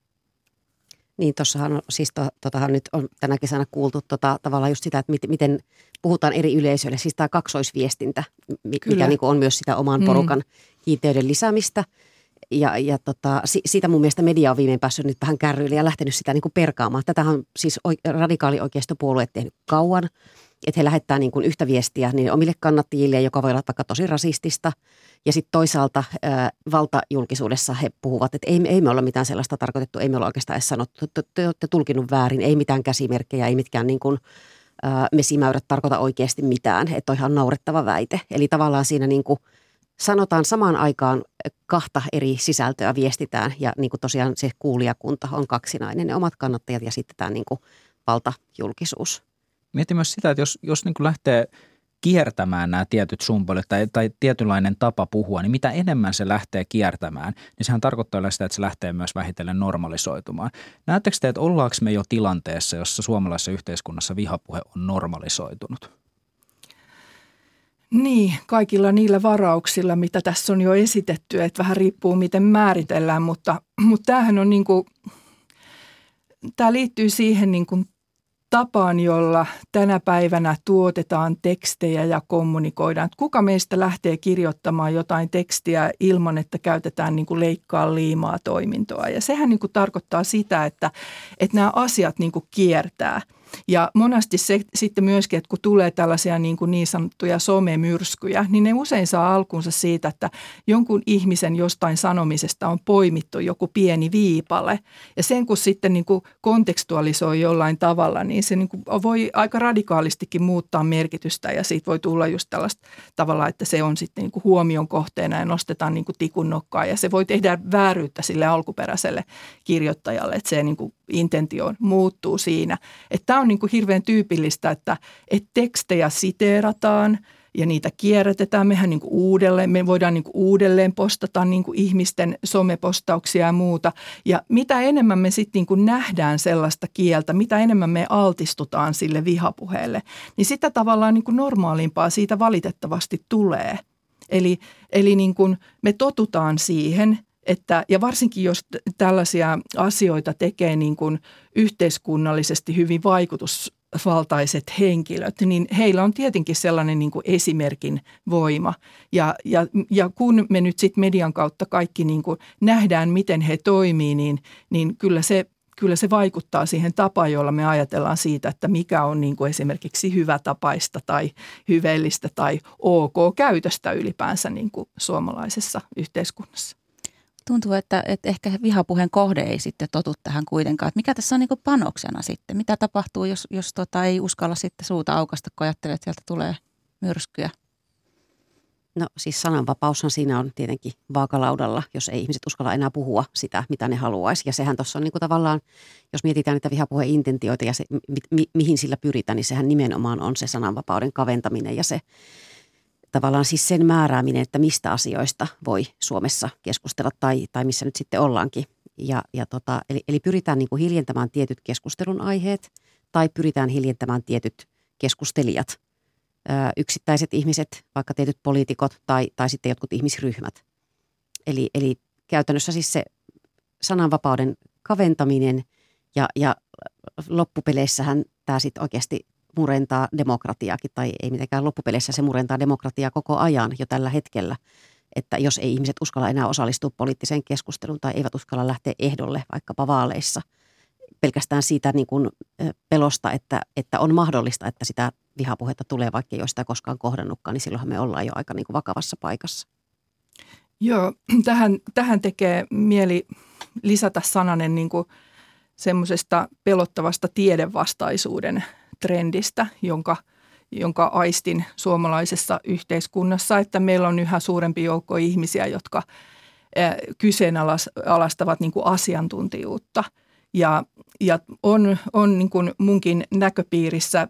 Speaker 4: Niin tuossahan siis to, totahan nyt on tänä kesänä kuultu tota, tavallaan just sitä, että mit, miten puhutaan eri yleisöille. Siis tämä kaksoisviestintä, mikä niin kuin on myös sitä oman porukan mm. kiinteyden lisäämistä. Ja, ja tota, si, siitä mun mielestä media on viimein päässyt nyt vähän kärryille ja lähtenyt sitä niin kuin perkaamaan. Tätähän on siis radikaali oikeistopuolueet tehnyt kauan, että he lähettää niin kuin yhtä viestiä niin omille kannattajille, joka voi olla vaikka tosi rasistista. Ja sitten toisaalta ää, valtajulkisuudessa he puhuvat, että ei, ei me olla mitään sellaista tarkoitettu, ei me olla oikeastaan edes sanottu, te, te olette tulkinut väärin, ei mitään käsimerkkejä, ei mitkään niin kuin, ää, mesimäyrät tarkoita oikeasti mitään, että on ihan naurettava väite. Eli tavallaan siinä niin kuin sanotaan samaan aikaan kahta eri sisältöä viestitään ja niin kuin tosiaan se kuulijakunta on kaksinainen, ne omat kannattajat ja sitten tämä niin kuin valtajulkisuus.
Speaker 3: Mietin myös sitä, että jos, jos niin kuin lähtee kiertämään nämä tietyt symbolit tai, tai tietynlainen tapa puhua, niin mitä enemmän se lähtee kiertämään, niin sehän tarkoittaa sitä, että se lähtee myös vähitellen normalisoitumaan. Näettekö te, että ollaanko me jo tilanteessa, jossa suomalaisessa yhteiskunnassa vihapuhe on normalisoitunut?
Speaker 5: Niin, kaikilla niillä varauksilla, mitä tässä on jo esitetty, että vähän riippuu miten määritellään, mutta, mutta tämähän on niin kuin, tämä liittyy siihen niin kuin tapaan, jolla tänä päivänä tuotetaan tekstejä ja kommunikoidaan. Että kuka meistä lähtee kirjoittamaan jotain tekstiä ilman, että käytetään niin kuin leikkaa liimaa toimintoa. Ja sehän niin kuin tarkoittaa sitä, että, että nämä asiat niin kuin kiertää. Ja monesti se sitten myöskin, että kun tulee tällaisia niin, kuin niin sanottuja somemyrskyjä, niin ne usein saa alkunsa siitä, että jonkun ihmisen jostain sanomisesta on poimittu joku pieni viipale. Ja sen kun sitten niin kuin kontekstualisoi jollain tavalla, niin se niin kuin voi aika radikaalistikin muuttaa merkitystä ja siitä voi tulla just tällaista tavalla, että se on sitten niin kuin huomion kohteena ja nostetaan niin kuin tikun nokkaa ja se voi tehdä vääryyttä sille alkuperäiselle kirjoittajalle, että se niin kuin intentio muuttuu siinä. Että tämä on niin kuin hirveän tyypillistä, että, että tekstejä siteerataan ja niitä kierrätetään. Mehän niin kuin uudelleen, me voidaan niin kuin uudelleen postata niin kuin ihmisten somepostauksia ja muuta. Ja mitä enemmän me sitten niin kuin nähdään sellaista kieltä, mitä enemmän me altistutaan sille vihapuheelle, niin sitä tavallaan niin kuin normaalimpaa siitä valitettavasti tulee. Eli, eli niin kuin me totutaan siihen, että, ja varsinkin jos tällaisia asioita tekee niin kuin yhteiskunnallisesti hyvin vaikutusvaltaiset henkilöt, niin heillä on tietenkin sellainen niin kuin esimerkin voima. Ja, ja, ja kun me nyt sitten median kautta kaikki niin kuin nähdään, miten he toimii, niin, niin kyllä se Kyllä se vaikuttaa siihen tapaan, jolla me ajatellaan siitä, että mikä on niin kuin esimerkiksi hyvätapaista tai hyveellistä tai ok-käytöstä ylipäänsä niin kuin suomalaisessa yhteiskunnassa.
Speaker 2: Tuntuu, että, että ehkä vihapuheen kohde ei sitten totu tähän kuitenkaan. Että mikä tässä on niin kuin panoksena sitten? Mitä tapahtuu, jos, jos tota ei uskalla sitten suuta aukasta, kun ajattelee, että sieltä tulee myrskyä?
Speaker 4: No siis sananvapaushan siinä on tietenkin vaakalaudalla, jos ei ihmiset uskalla enää puhua sitä, mitä ne haluaisi. Ja sehän tuossa on niin kuin tavallaan, jos mietitään niitä vihapuheen intentioita ja se, mi, mi, mihin sillä pyritään, niin sehän nimenomaan on se sananvapauden kaventaminen ja se tavallaan siis sen määrääminen, että mistä asioista voi Suomessa keskustella tai, tai missä nyt sitten ollaankin. Ja, ja tota, eli, eli pyritään niin kuin hiljentämään tietyt keskustelun aiheet tai pyritään hiljentämään tietyt keskustelijat. Yksittäiset ihmiset, vaikka tietyt poliitikot tai, tai sitten jotkut ihmisryhmät. Eli, eli käytännössä siis se sananvapauden kaventaminen ja, ja loppupeleissähän tämä sitten oikeasti murentaa demokratiaakin, tai ei mitenkään loppupeleissä se murentaa demokratiaa koko ajan jo tällä hetkellä, että jos ei ihmiset uskalla enää osallistua poliittiseen keskusteluun tai eivät uskalla lähteä ehdolle vaikkapa vaaleissa, pelkästään siitä niin kuin pelosta, että, että on mahdollista, että sitä vihapuhetta tulee, vaikka ei ole sitä koskaan kohdannutkaan, niin silloinhan me ollaan jo aika niin kuin vakavassa paikassa.
Speaker 5: Joo, tähän, tähän tekee mieli lisätä sananen niin kuin semmoisesta pelottavasta tiedevastaisuuden trendistä, jonka, jonka aistin suomalaisessa yhteiskunnassa, että meillä on yhä suurempi joukko ihmisiä, jotka kyseenalaistavat niin kuin asiantuntijuutta. Ja, ja on, on niin kuin munkin näköpiirissä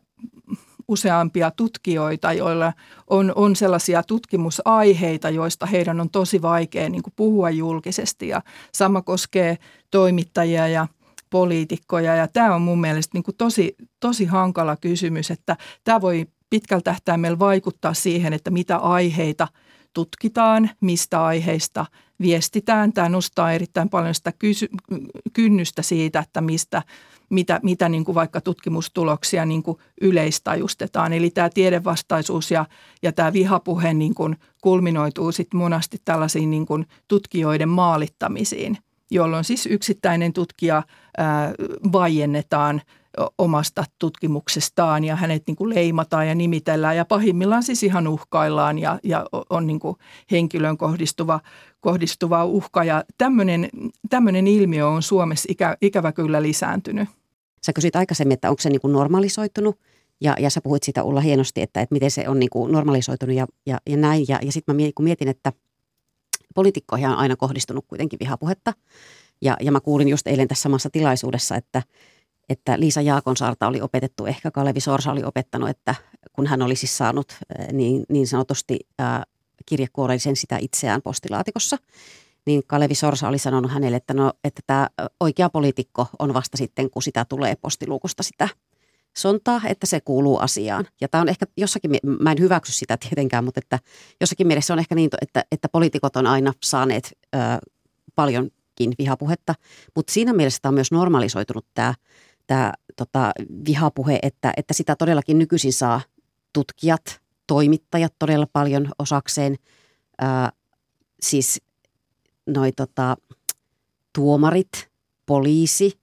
Speaker 5: useampia tutkijoita, joilla on, on sellaisia tutkimusaiheita, joista heidän on tosi vaikea niin kuin puhua julkisesti. Ja sama koskee toimittajia ja poliitikkoja. Ja tämä on mun mielestä niin kuin tosi, tosi hankala kysymys, että tämä voi pitkällä tähtäimellä vaikuttaa siihen, että mitä aiheita tutkitaan, mistä aiheista viestitään. Tämä nostaa erittäin paljon sitä kysy- kynnystä siitä, että mistä, mitä, mitä niin kuin vaikka tutkimustuloksia niin kuin yleistajustetaan. Eli tämä tiedevastaisuus ja, ja tämä vihapuhe niin kuin kulminoituu sitten monasti tällaisiin niin kuin tutkijoiden maalittamisiin, jolloin siis yksittäinen tutkija ää, vaiennetaan omasta tutkimuksestaan ja hänet niin kuin leimataan ja nimitellään ja pahimmillaan siis ihan uhkaillaan ja, ja on niin kuin henkilöön kohdistuva, kohdistuva uhka. Ja tämmöinen, tämmöinen ilmiö on Suomessa ikä, ikävä kyllä lisääntynyt.
Speaker 4: Sä kysyt aikaisemmin, että onko se niin kuin normalisoitunut ja, ja sä puhuit siitä Ulla hienosti, että, että miten se on niin kuin normalisoitunut ja, ja, ja näin. Ja, ja sitten mä mietin, että poliitikkoihin on aina kohdistunut kuitenkin vihapuhetta ja, ja mä kuulin just eilen tässä samassa tilaisuudessa, että että Liisa Jaakonsaarta oli opetettu, ehkä Kalevi Sorsa oli opettanut, että kun hän oli siis saanut niin, niin sanotusti ää, kirjekuorellisen sitä itseään postilaatikossa, niin Kalevi Sorsa oli sanonut hänelle, että, no, että tämä oikea poliitikko on vasta sitten, kun sitä tulee postiluukusta sitä sontaa, että se kuuluu asiaan. Ja tämä on ehkä jossakin, mä en hyväksy sitä tietenkään, mutta että jossakin mielessä on ehkä niin, että, että poliitikot on aina saaneet ää, paljonkin vihapuhetta, mutta siinä mielessä tämä on myös normalisoitunut tämä Tämä tota, vihapuhe, että, että sitä todellakin nykyisin saa tutkijat, toimittajat todella paljon osakseen, ää, siis noi tota, tuomarit, poliisi,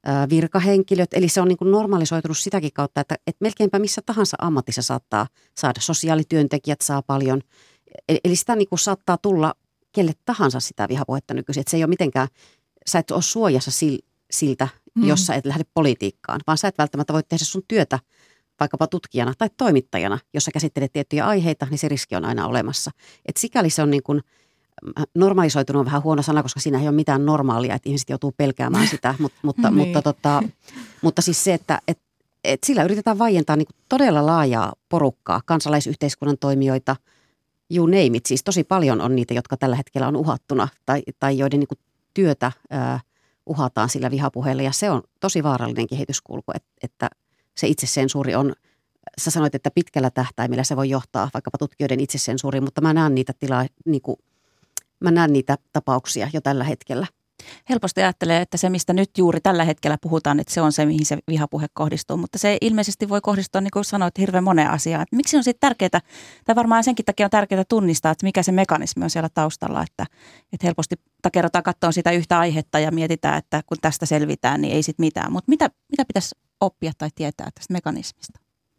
Speaker 4: virkahenkilöt. Eli se on niin kuin normalisoitunut sitäkin kautta, että, että melkeinpä missä tahansa ammatissa saattaa saada. Sosiaalityöntekijät saa paljon. Eli sitä niin kuin saattaa tulla kelle tahansa sitä vihapuhetta nykyisin. Että se ei ole mitenkään, sä et ole suojassa siltä, mm. jos sä et lähde politiikkaan, vaan sä et välttämättä voi tehdä sun työtä vaikkapa tutkijana tai toimittajana, jos sä käsittelet tiettyjä aiheita, niin se riski on aina olemassa. Et sikäli se on niin kuin, normalisoitunut on vähän huono sana, koska siinä ei ole mitään normaalia, että ihmiset joutuu pelkäämään sitä, Mut, mutta, niin. mutta, tota, mutta siis se, että et, et sillä yritetään vaientaa niin kuin todella laajaa porukkaa, kansalaisyhteiskunnan toimijoita, you name it. Siis tosi paljon on niitä, jotka tällä hetkellä on uhattuna tai, tai joiden niin kuin työtä ää, uhataan sillä vihapuheella ja se on tosi vaarallinen kehityskulku, että, että se itsesensuuri on, sä sanoit, että pitkällä tähtäimellä se voi johtaa vaikkapa tutkijoiden itsesensuuriin, mutta mä näen niitä tilaa, niin kuin, mä näen niitä tapauksia jo tällä hetkellä.
Speaker 2: Helposti ajattelee, että se, mistä nyt juuri tällä hetkellä puhutaan, että se on se, mihin se vihapuhe kohdistuu, mutta se ilmeisesti voi kohdistua, niin kuin sanoit, hirveän moneen asiaan. Että miksi on sitten tärkeää, tai varmaan senkin takia on tärkeää tunnistaa, että mikä se mekanismi on siellä taustalla, että, että helposti takerrotaan katsoa sitä yhtä aihetta ja mietitään, että kun tästä selvitään, niin ei sitten mitään. Mutta mitä, mitä pitäisi oppia tai tietää tästä mekanismista?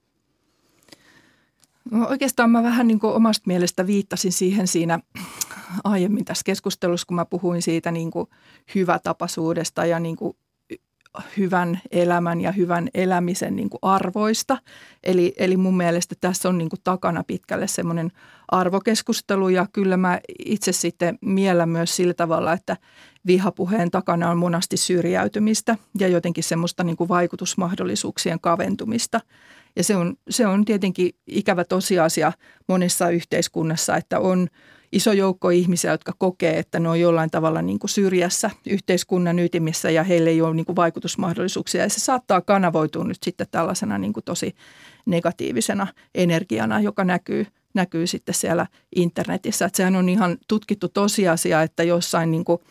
Speaker 5: No oikeastaan mä vähän niin kuin omasta mielestä viittasin siihen siinä aiemmin tässä keskustelussa, kun mä puhuin siitä niin kuin hyvätapaisuudesta ja niin kuin hyvän elämän ja hyvän elämisen niin kuin arvoista. Eli, eli mun mielestä tässä on niin kuin takana pitkälle semmoinen arvokeskustelu ja kyllä mä itse sitten miellän myös sillä tavalla, että vihapuheen takana on monasti syrjäytymistä ja jotenkin semmoista niin kuin vaikutusmahdollisuuksien kaventumista. Ja se on, se on tietenkin ikävä tosiasia monessa yhteiskunnassa, että on iso joukko ihmisiä, jotka kokee, että ne on jollain tavalla niin kuin syrjässä yhteiskunnan ytimissä ja heille ei ole niin kuin vaikutusmahdollisuuksia. Ja se saattaa kanavoitua nyt sitten tällaisena niin kuin tosi negatiivisena energiana, joka näkyy, näkyy sitten siellä internetissä. Että sehän on ihan tutkittu tosiasia, että jossain niin kuin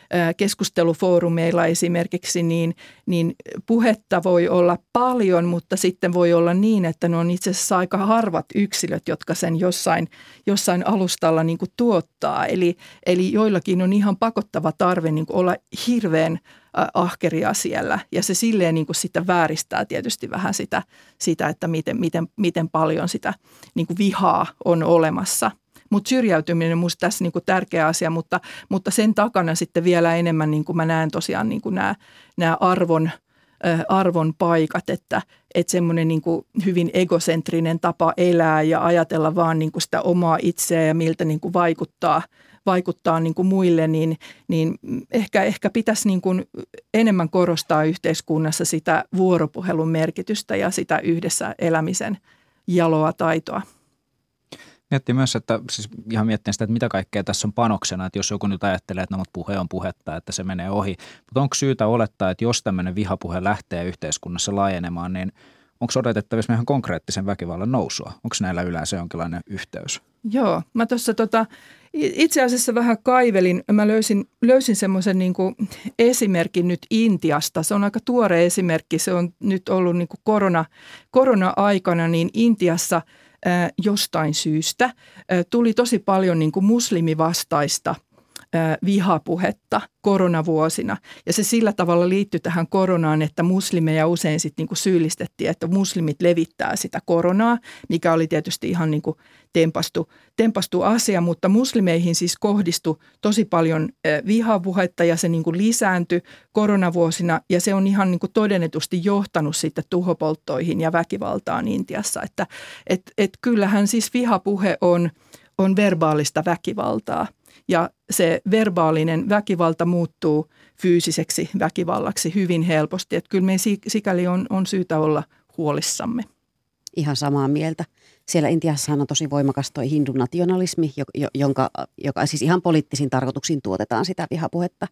Speaker 5: keskustelufoorumeilla esimerkiksi, niin, niin puhetta voi olla paljon, mutta sitten voi olla niin, että ne on itse asiassa aika harvat yksilöt, jotka sen jossain, jossain alustalla niin kuin tuottaa. Eli, eli joillakin on ihan pakottava tarve niin kuin olla hirveän ahkeria siellä ja se silleen niin kuin sitä vääristää tietysti vähän sitä, sitä että miten, miten, miten paljon sitä niin kuin vihaa on olemassa. Mutta syrjäytyminen on minusta tässä niinku tärkeä asia, mutta, mutta sen takana sitten vielä enemmän niinku mä näen tosiaan niinku nämä, nämä arvon, äh, arvon paikat, että et semmoinen niinku hyvin egocentrinen tapa elää ja ajatella vaan niinku sitä omaa itseä ja miltä niinku vaikuttaa, vaikuttaa niinku muille, niin, niin ehkä, ehkä pitäisi niinku enemmän korostaa yhteiskunnassa sitä vuoropuhelun merkitystä ja sitä yhdessä elämisen jaloa taitoa.
Speaker 3: Miettii myös, että siis ihan miettii sitä, että mitä kaikkea tässä on panoksena, että jos joku nyt ajattelee, että no, puhe on puhetta, että se menee ohi. Mutta onko syytä olettaa, että jos tämmöinen vihapuhe lähtee yhteiskunnassa laajenemaan, niin onko odotettavissa ihan konkreettisen väkivallan nousua? Onko näillä yleensä jonkinlainen yhteys?
Speaker 5: Joo, mä tuossa tota, itse asiassa vähän kaivelin. Mä löysin, löysin semmoisen niin kuin esimerkin nyt Intiasta. Se on aika tuore esimerkki. Se on nyt ollut niin kuin korona, korona-aikana niin Intiassa jostain syystä tuli tosi paljon niin kuin muslimivastaista vihapuhetta koronavuosina. Ja se sillä tavalla liittyi tähän koronaan, että muslimeja usein sitten niin kuin syyllistettiin, että muslimit levittää sitä koronaa, mikä oli tietysti ihan niin kuin tempastu, tempastu asia, mutta muslimeihin siis kohdistui tosi paljon vihapuhetta ja se niin kuin lisääntyi koronavuosina ja se on ihan niin kuin todennetusti johtanut sitten tuhopolttoihin ja väkivaltaan Intiassa. Että et, et kyllähän siis vihapuhe on, on verbaalista väkivaltaa. Ja se verbaalinen väkivalta muuttuu fyysiseksi väkivallaksi hyvin helposti. Että kyllä me sikäli on, on syytä olla huolissamme.
Speaker 4: Ihan samaa mieltä. Siellä Intiassahan on tosi voimakas toi hindunationalismi, jonka, joka siis ihan poliittisiin tarkoituksiin tuotetaan sitä vihapuhetta.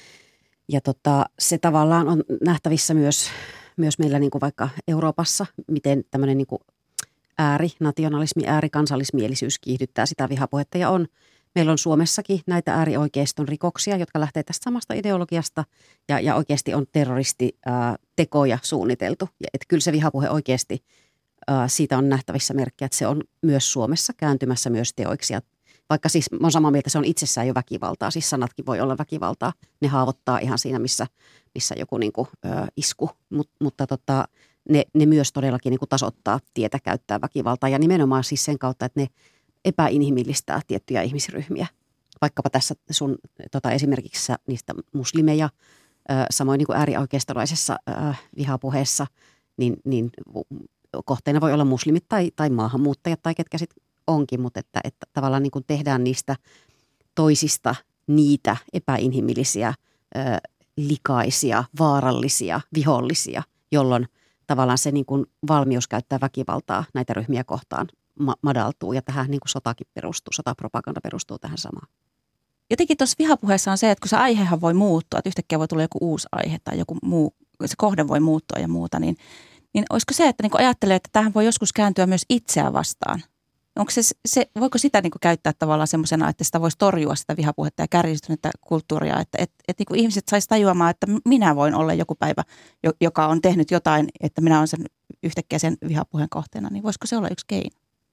Speaker 4: Ja tota, se tavallaan on nähtävissä myös, myös meillä niin kuin vaikka Euroopassa, miten tämmöinen niin kuin äärinationalismi, äärikansallismielisyys kiihdyttää sitä vihapuhetta ja on. Meillä on Suomessakin näitä äärioikeiston rikoksia, jotka lähtee tästä samasta ideologiasta ja, ja oikeasti on terroristitekoja suunniteltu. Ja että kyllä se vihapuhe oikeasti, ää, siitä on nähtävissä merkkejä, että se on myös Suomessa kääntymässä myös teoiksi. Ja Vaikka siis mä oon samaa mieltä, se on itsessään jo väkivaltaa, siis sanatkin voi olla väkivaltaa. Ne haavoittaa ihan siinä, missä, missä joku niin kuin, ö, isku, Mut, mutta tota, ne, ne myös todellakin niin kuin tasoittaa tietä käyttää väkivaltaa ja nimenomaan siis sen kautta, että ne epäinhimillistää tiettyjä ihmisryhmiä. Vaikkapa tässä sun tota, esimerkiksi niistä muslimeja, ö, samoin niin kuin äärioikeistolaisessa ö, vihapuheessa, niin, niin kohteena voi olla muslimit tai, tai maahanmuuttajat tai ketkä sitten onkin, mutta että, että tavallaan niin kuin tehdään niistä toisista niitä epäinhimillisiä, ö, likaisia, vaarallisia, vihollisia, jolloin tavallaan se niin kuin valmius käyttää väkivaltaa näitä ryhmiä kohtaan ma- madaltuu ja tähän niin kuin sotakin perustuu, sotapropaganda perustuu tähän samaan.
Speaker 2: Jotenkin tuossa vihapuheessa on se, että kun se aihehan voi muuttua, että yhtäkkiä voi tulla joku uusi aihe tai joku muu, se kohde voi muuttua ja muuta, niin, niin olisiko se, että niin kuin ajattelee, että tähän voi joskus kääntyä myös itseään vastaan? Onko se, se, voiko sitä niin kuin käyttää tavallaan semmoisena, että sitä voisi torjua sitä vihapuhetta ja kärjistynyttä kulttuuria, että et, et niin kuin ihmiset saisi tajuamaan, että minä voin olla joku päivä, joka on tehnyt jotain, että minä olen sen yhtäkkiä sen vihapuheen kohteena, niin voisiko se olla yksi keino?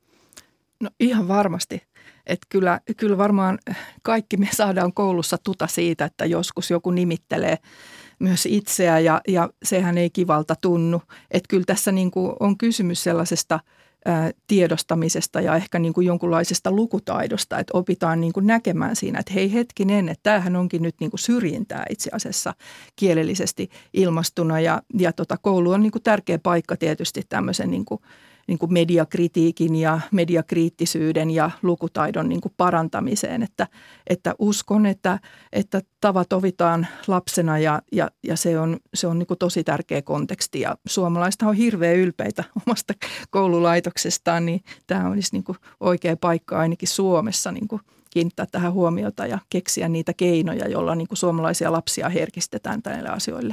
Speaker 5: No ihan varmasti. Että kyllä, kyllä varmaan kaikki me saadaan koulussa tuta siitä, että joskus joku nimittelee myös itseä ja, ja sehän ei kivalta tunnu. Että kyllä tässä niin kuin on kysymys sellaisesta ää, tiedostamisesta ja ehkä niin kuin jonkunlaisesta lukutaidosta, että opitaan niin kuin näkemään siinä, että hei hetkinen, että tämähän onkin nyt niin kuin syrjintää itse asiassa kielellisesti ilmastuna ja, ja tota, koulu on niin kuin tärkeä paikka tietysti tämmöisen niin kuin niin kuin mediakritiikin ja mediakriittisyyden ja lukutaidon niin kuin parantamiseen, että, että uskon, että, että tavat opitaan lapsena ja, ja, ja se on, se on niin kuin tosi tärkeä konteksti ja suomalaiset on hirveän ylpeitä omasta koululaitoksestaan, niin tämä olisi niin kuin oikea paikka ainakin Suomessa niin kuin kiinnittää tähän huomiota ja keksiä niitä keinoja, joilla niin kuin suomalaisia lapsia herkistetään näille asioille.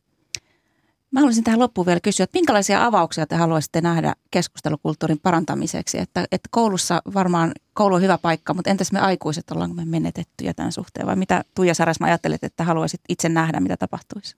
Speaker 2: Mä haluaisin tähän loppuun vielä kysyä, että minkälaisia avauksia te haluaisitte nähdä keskustelukulttuurin parantamiseksi? Että, että koulussa varmaan koulu on hyvä paikka, mutta entäs me aikuiset, ollaanko me menetettyjä tämän suhteen? Vai mitä Tuija Saresma ajattelet, että haluaisit itse nähdä, mitä tapahtuisi?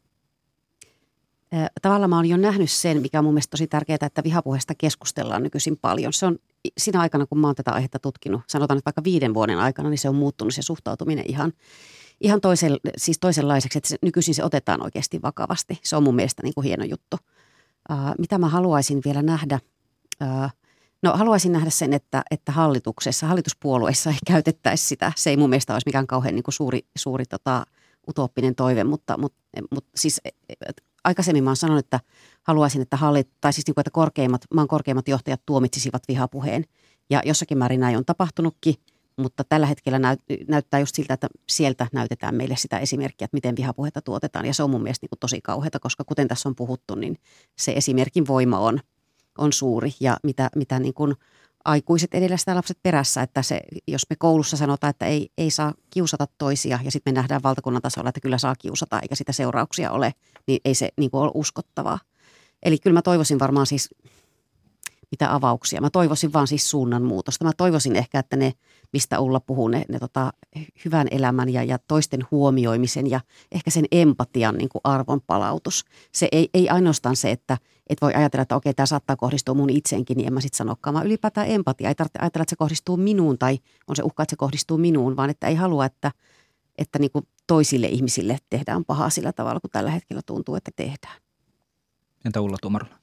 Speaker 4: Tavallaan mä oon jo nähnyt sen, mikä on mun mielestä tosi tärkeää, että vihapuheesta keskustellaan nykyisin paljon. Se on siinä aikana, kun mä oon tätä aihetta tutkinut, sanotaan nyt vaikka viiden vuoden aikana, niin se on muuttunut se suhtautuminen ihan Ihan toisen, siis toisenlaiseksi, että se, nykyisin se otetaan oikeasti vakavasti. Se on mun mielestä niin kuin hieno juttu. Uh, mitä mä haluaisin vielä nähdä? Uh, no haluaisin nähdä sen, että, että hallituksessa, hallituspuolueissa ei käytettäisi sitä. Se ei mun mielestä olisi mikään kauhean niin kuin suuri, suuri tota, utooppinen toive, mutta, mutta, mutta siis aikaisemmin mä oon sanonut, että haluaisin, että, hallit, tai siis niin kuin, että korkeimmat, maan korkeimmat johtajat tuomitsisivat vihapuheen. Ja jossakin määrin näin on tapahtunutkin. Mutta tällä hetkellä näyt, näyttää just siltä, että sieltä näytetään meille sitä esimerkkiä, että miten vihapuhetta tuotetaan. Ja se on mun mielestä niin kuin tosi kauheata, koska kuten tässä on puhuttu, niin se esimerkin voima on, on suuri. Ja mitä, mitä niin kuin aikuiset edellä sitä lapset perässä, että se, jos me koulussa sanotaan, että ei, ei saa kiusata toisia ja sitten me nähdään valtakunnan tasolla, että kyllä saa kiusata eikä sitä seurauksia ole, niin ei se niin kuin ole uskottavaa. Eli kyllä mä toivoisin varmaan siis mitä avauksia. Mä toivoisin vaan siis suunnanmuutosta. Mä toivoisin ehkä, että ne, mistä Ulla puhuu, ne, ne tota, hyvän elämän ja, ja toisten huomioimisen ja ehkä sen empatian niin kuin arvon palautus. Se ei, ei ainoastaan se, että et voi ajatella, että okei, tämä saattaa kohdistua mun itseenkin, niin en mä sitten sanokaan. Mä ylipäätään empatia. Ei tarvitse ajatella, että se kohdistuu minuun tai on se uhka, että se kohdistuu minuun, vaan että ei halua, että, että niin kuin toisille ihmisille tehdään pahaa sillä tavalla, kun tällä hetkellä tuntuu, että tehdään.
Speaker 3: Entä Ulla Tuomarola?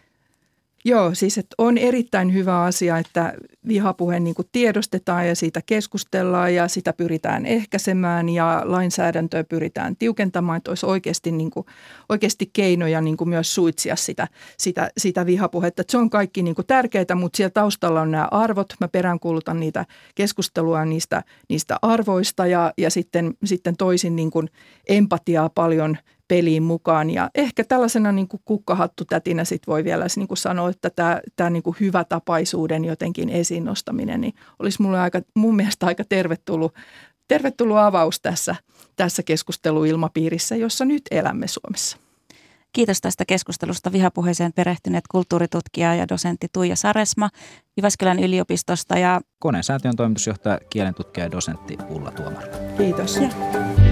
Speaker 5: Joo, siis että on erittäin hyvä asia, että vihapuhe niin kuin tiedostetaan ja siitä keskustellaan ja sitä pyritään ehkäisemään ja lainsäädäntöä pyritään tiukentamaan, että olisi oikeasti, niin kuin, oikeasti keinoja niin kuin myös suitsia sitä, sitä, sitä vihapuhetta. Että se on kaikki niin kuin tärkeää, mutta siellä taustalla on nämä arvot. Mä peräänkuulutan niitä keskustelua niistä, niistä arvoista ja, ja sitten, sitten toisin niin kuin empatiaa paljon peliin mukaan. Ja ehkä tällaisena niin kuin kukkahattutätinä sit voi vielä niin kuin sanoa, että tämä, tämä niin kuin hyvätapaisuuden jotenkin esiin nostaminen niin olisi mulle aika, mun mielestä aika tervetullut, tervetullut avaus tässä, tässä keskusteluilmapiirissä, jossa nyt elämme Suomessa.
Speaker 2: Kiitos tästä keskustelusta vihapuheeseen perehtyneet kulttuuritutkija ja dosentti Tuija Saresma Jyväskylän yliopistosta ja
Speaker 3: Koneen säätiön toimitusjohtaja, kielentutkija ja dosentti Ulla Tuomarola.
Speaker 5: Kiitos.
Speaker 2: Ja.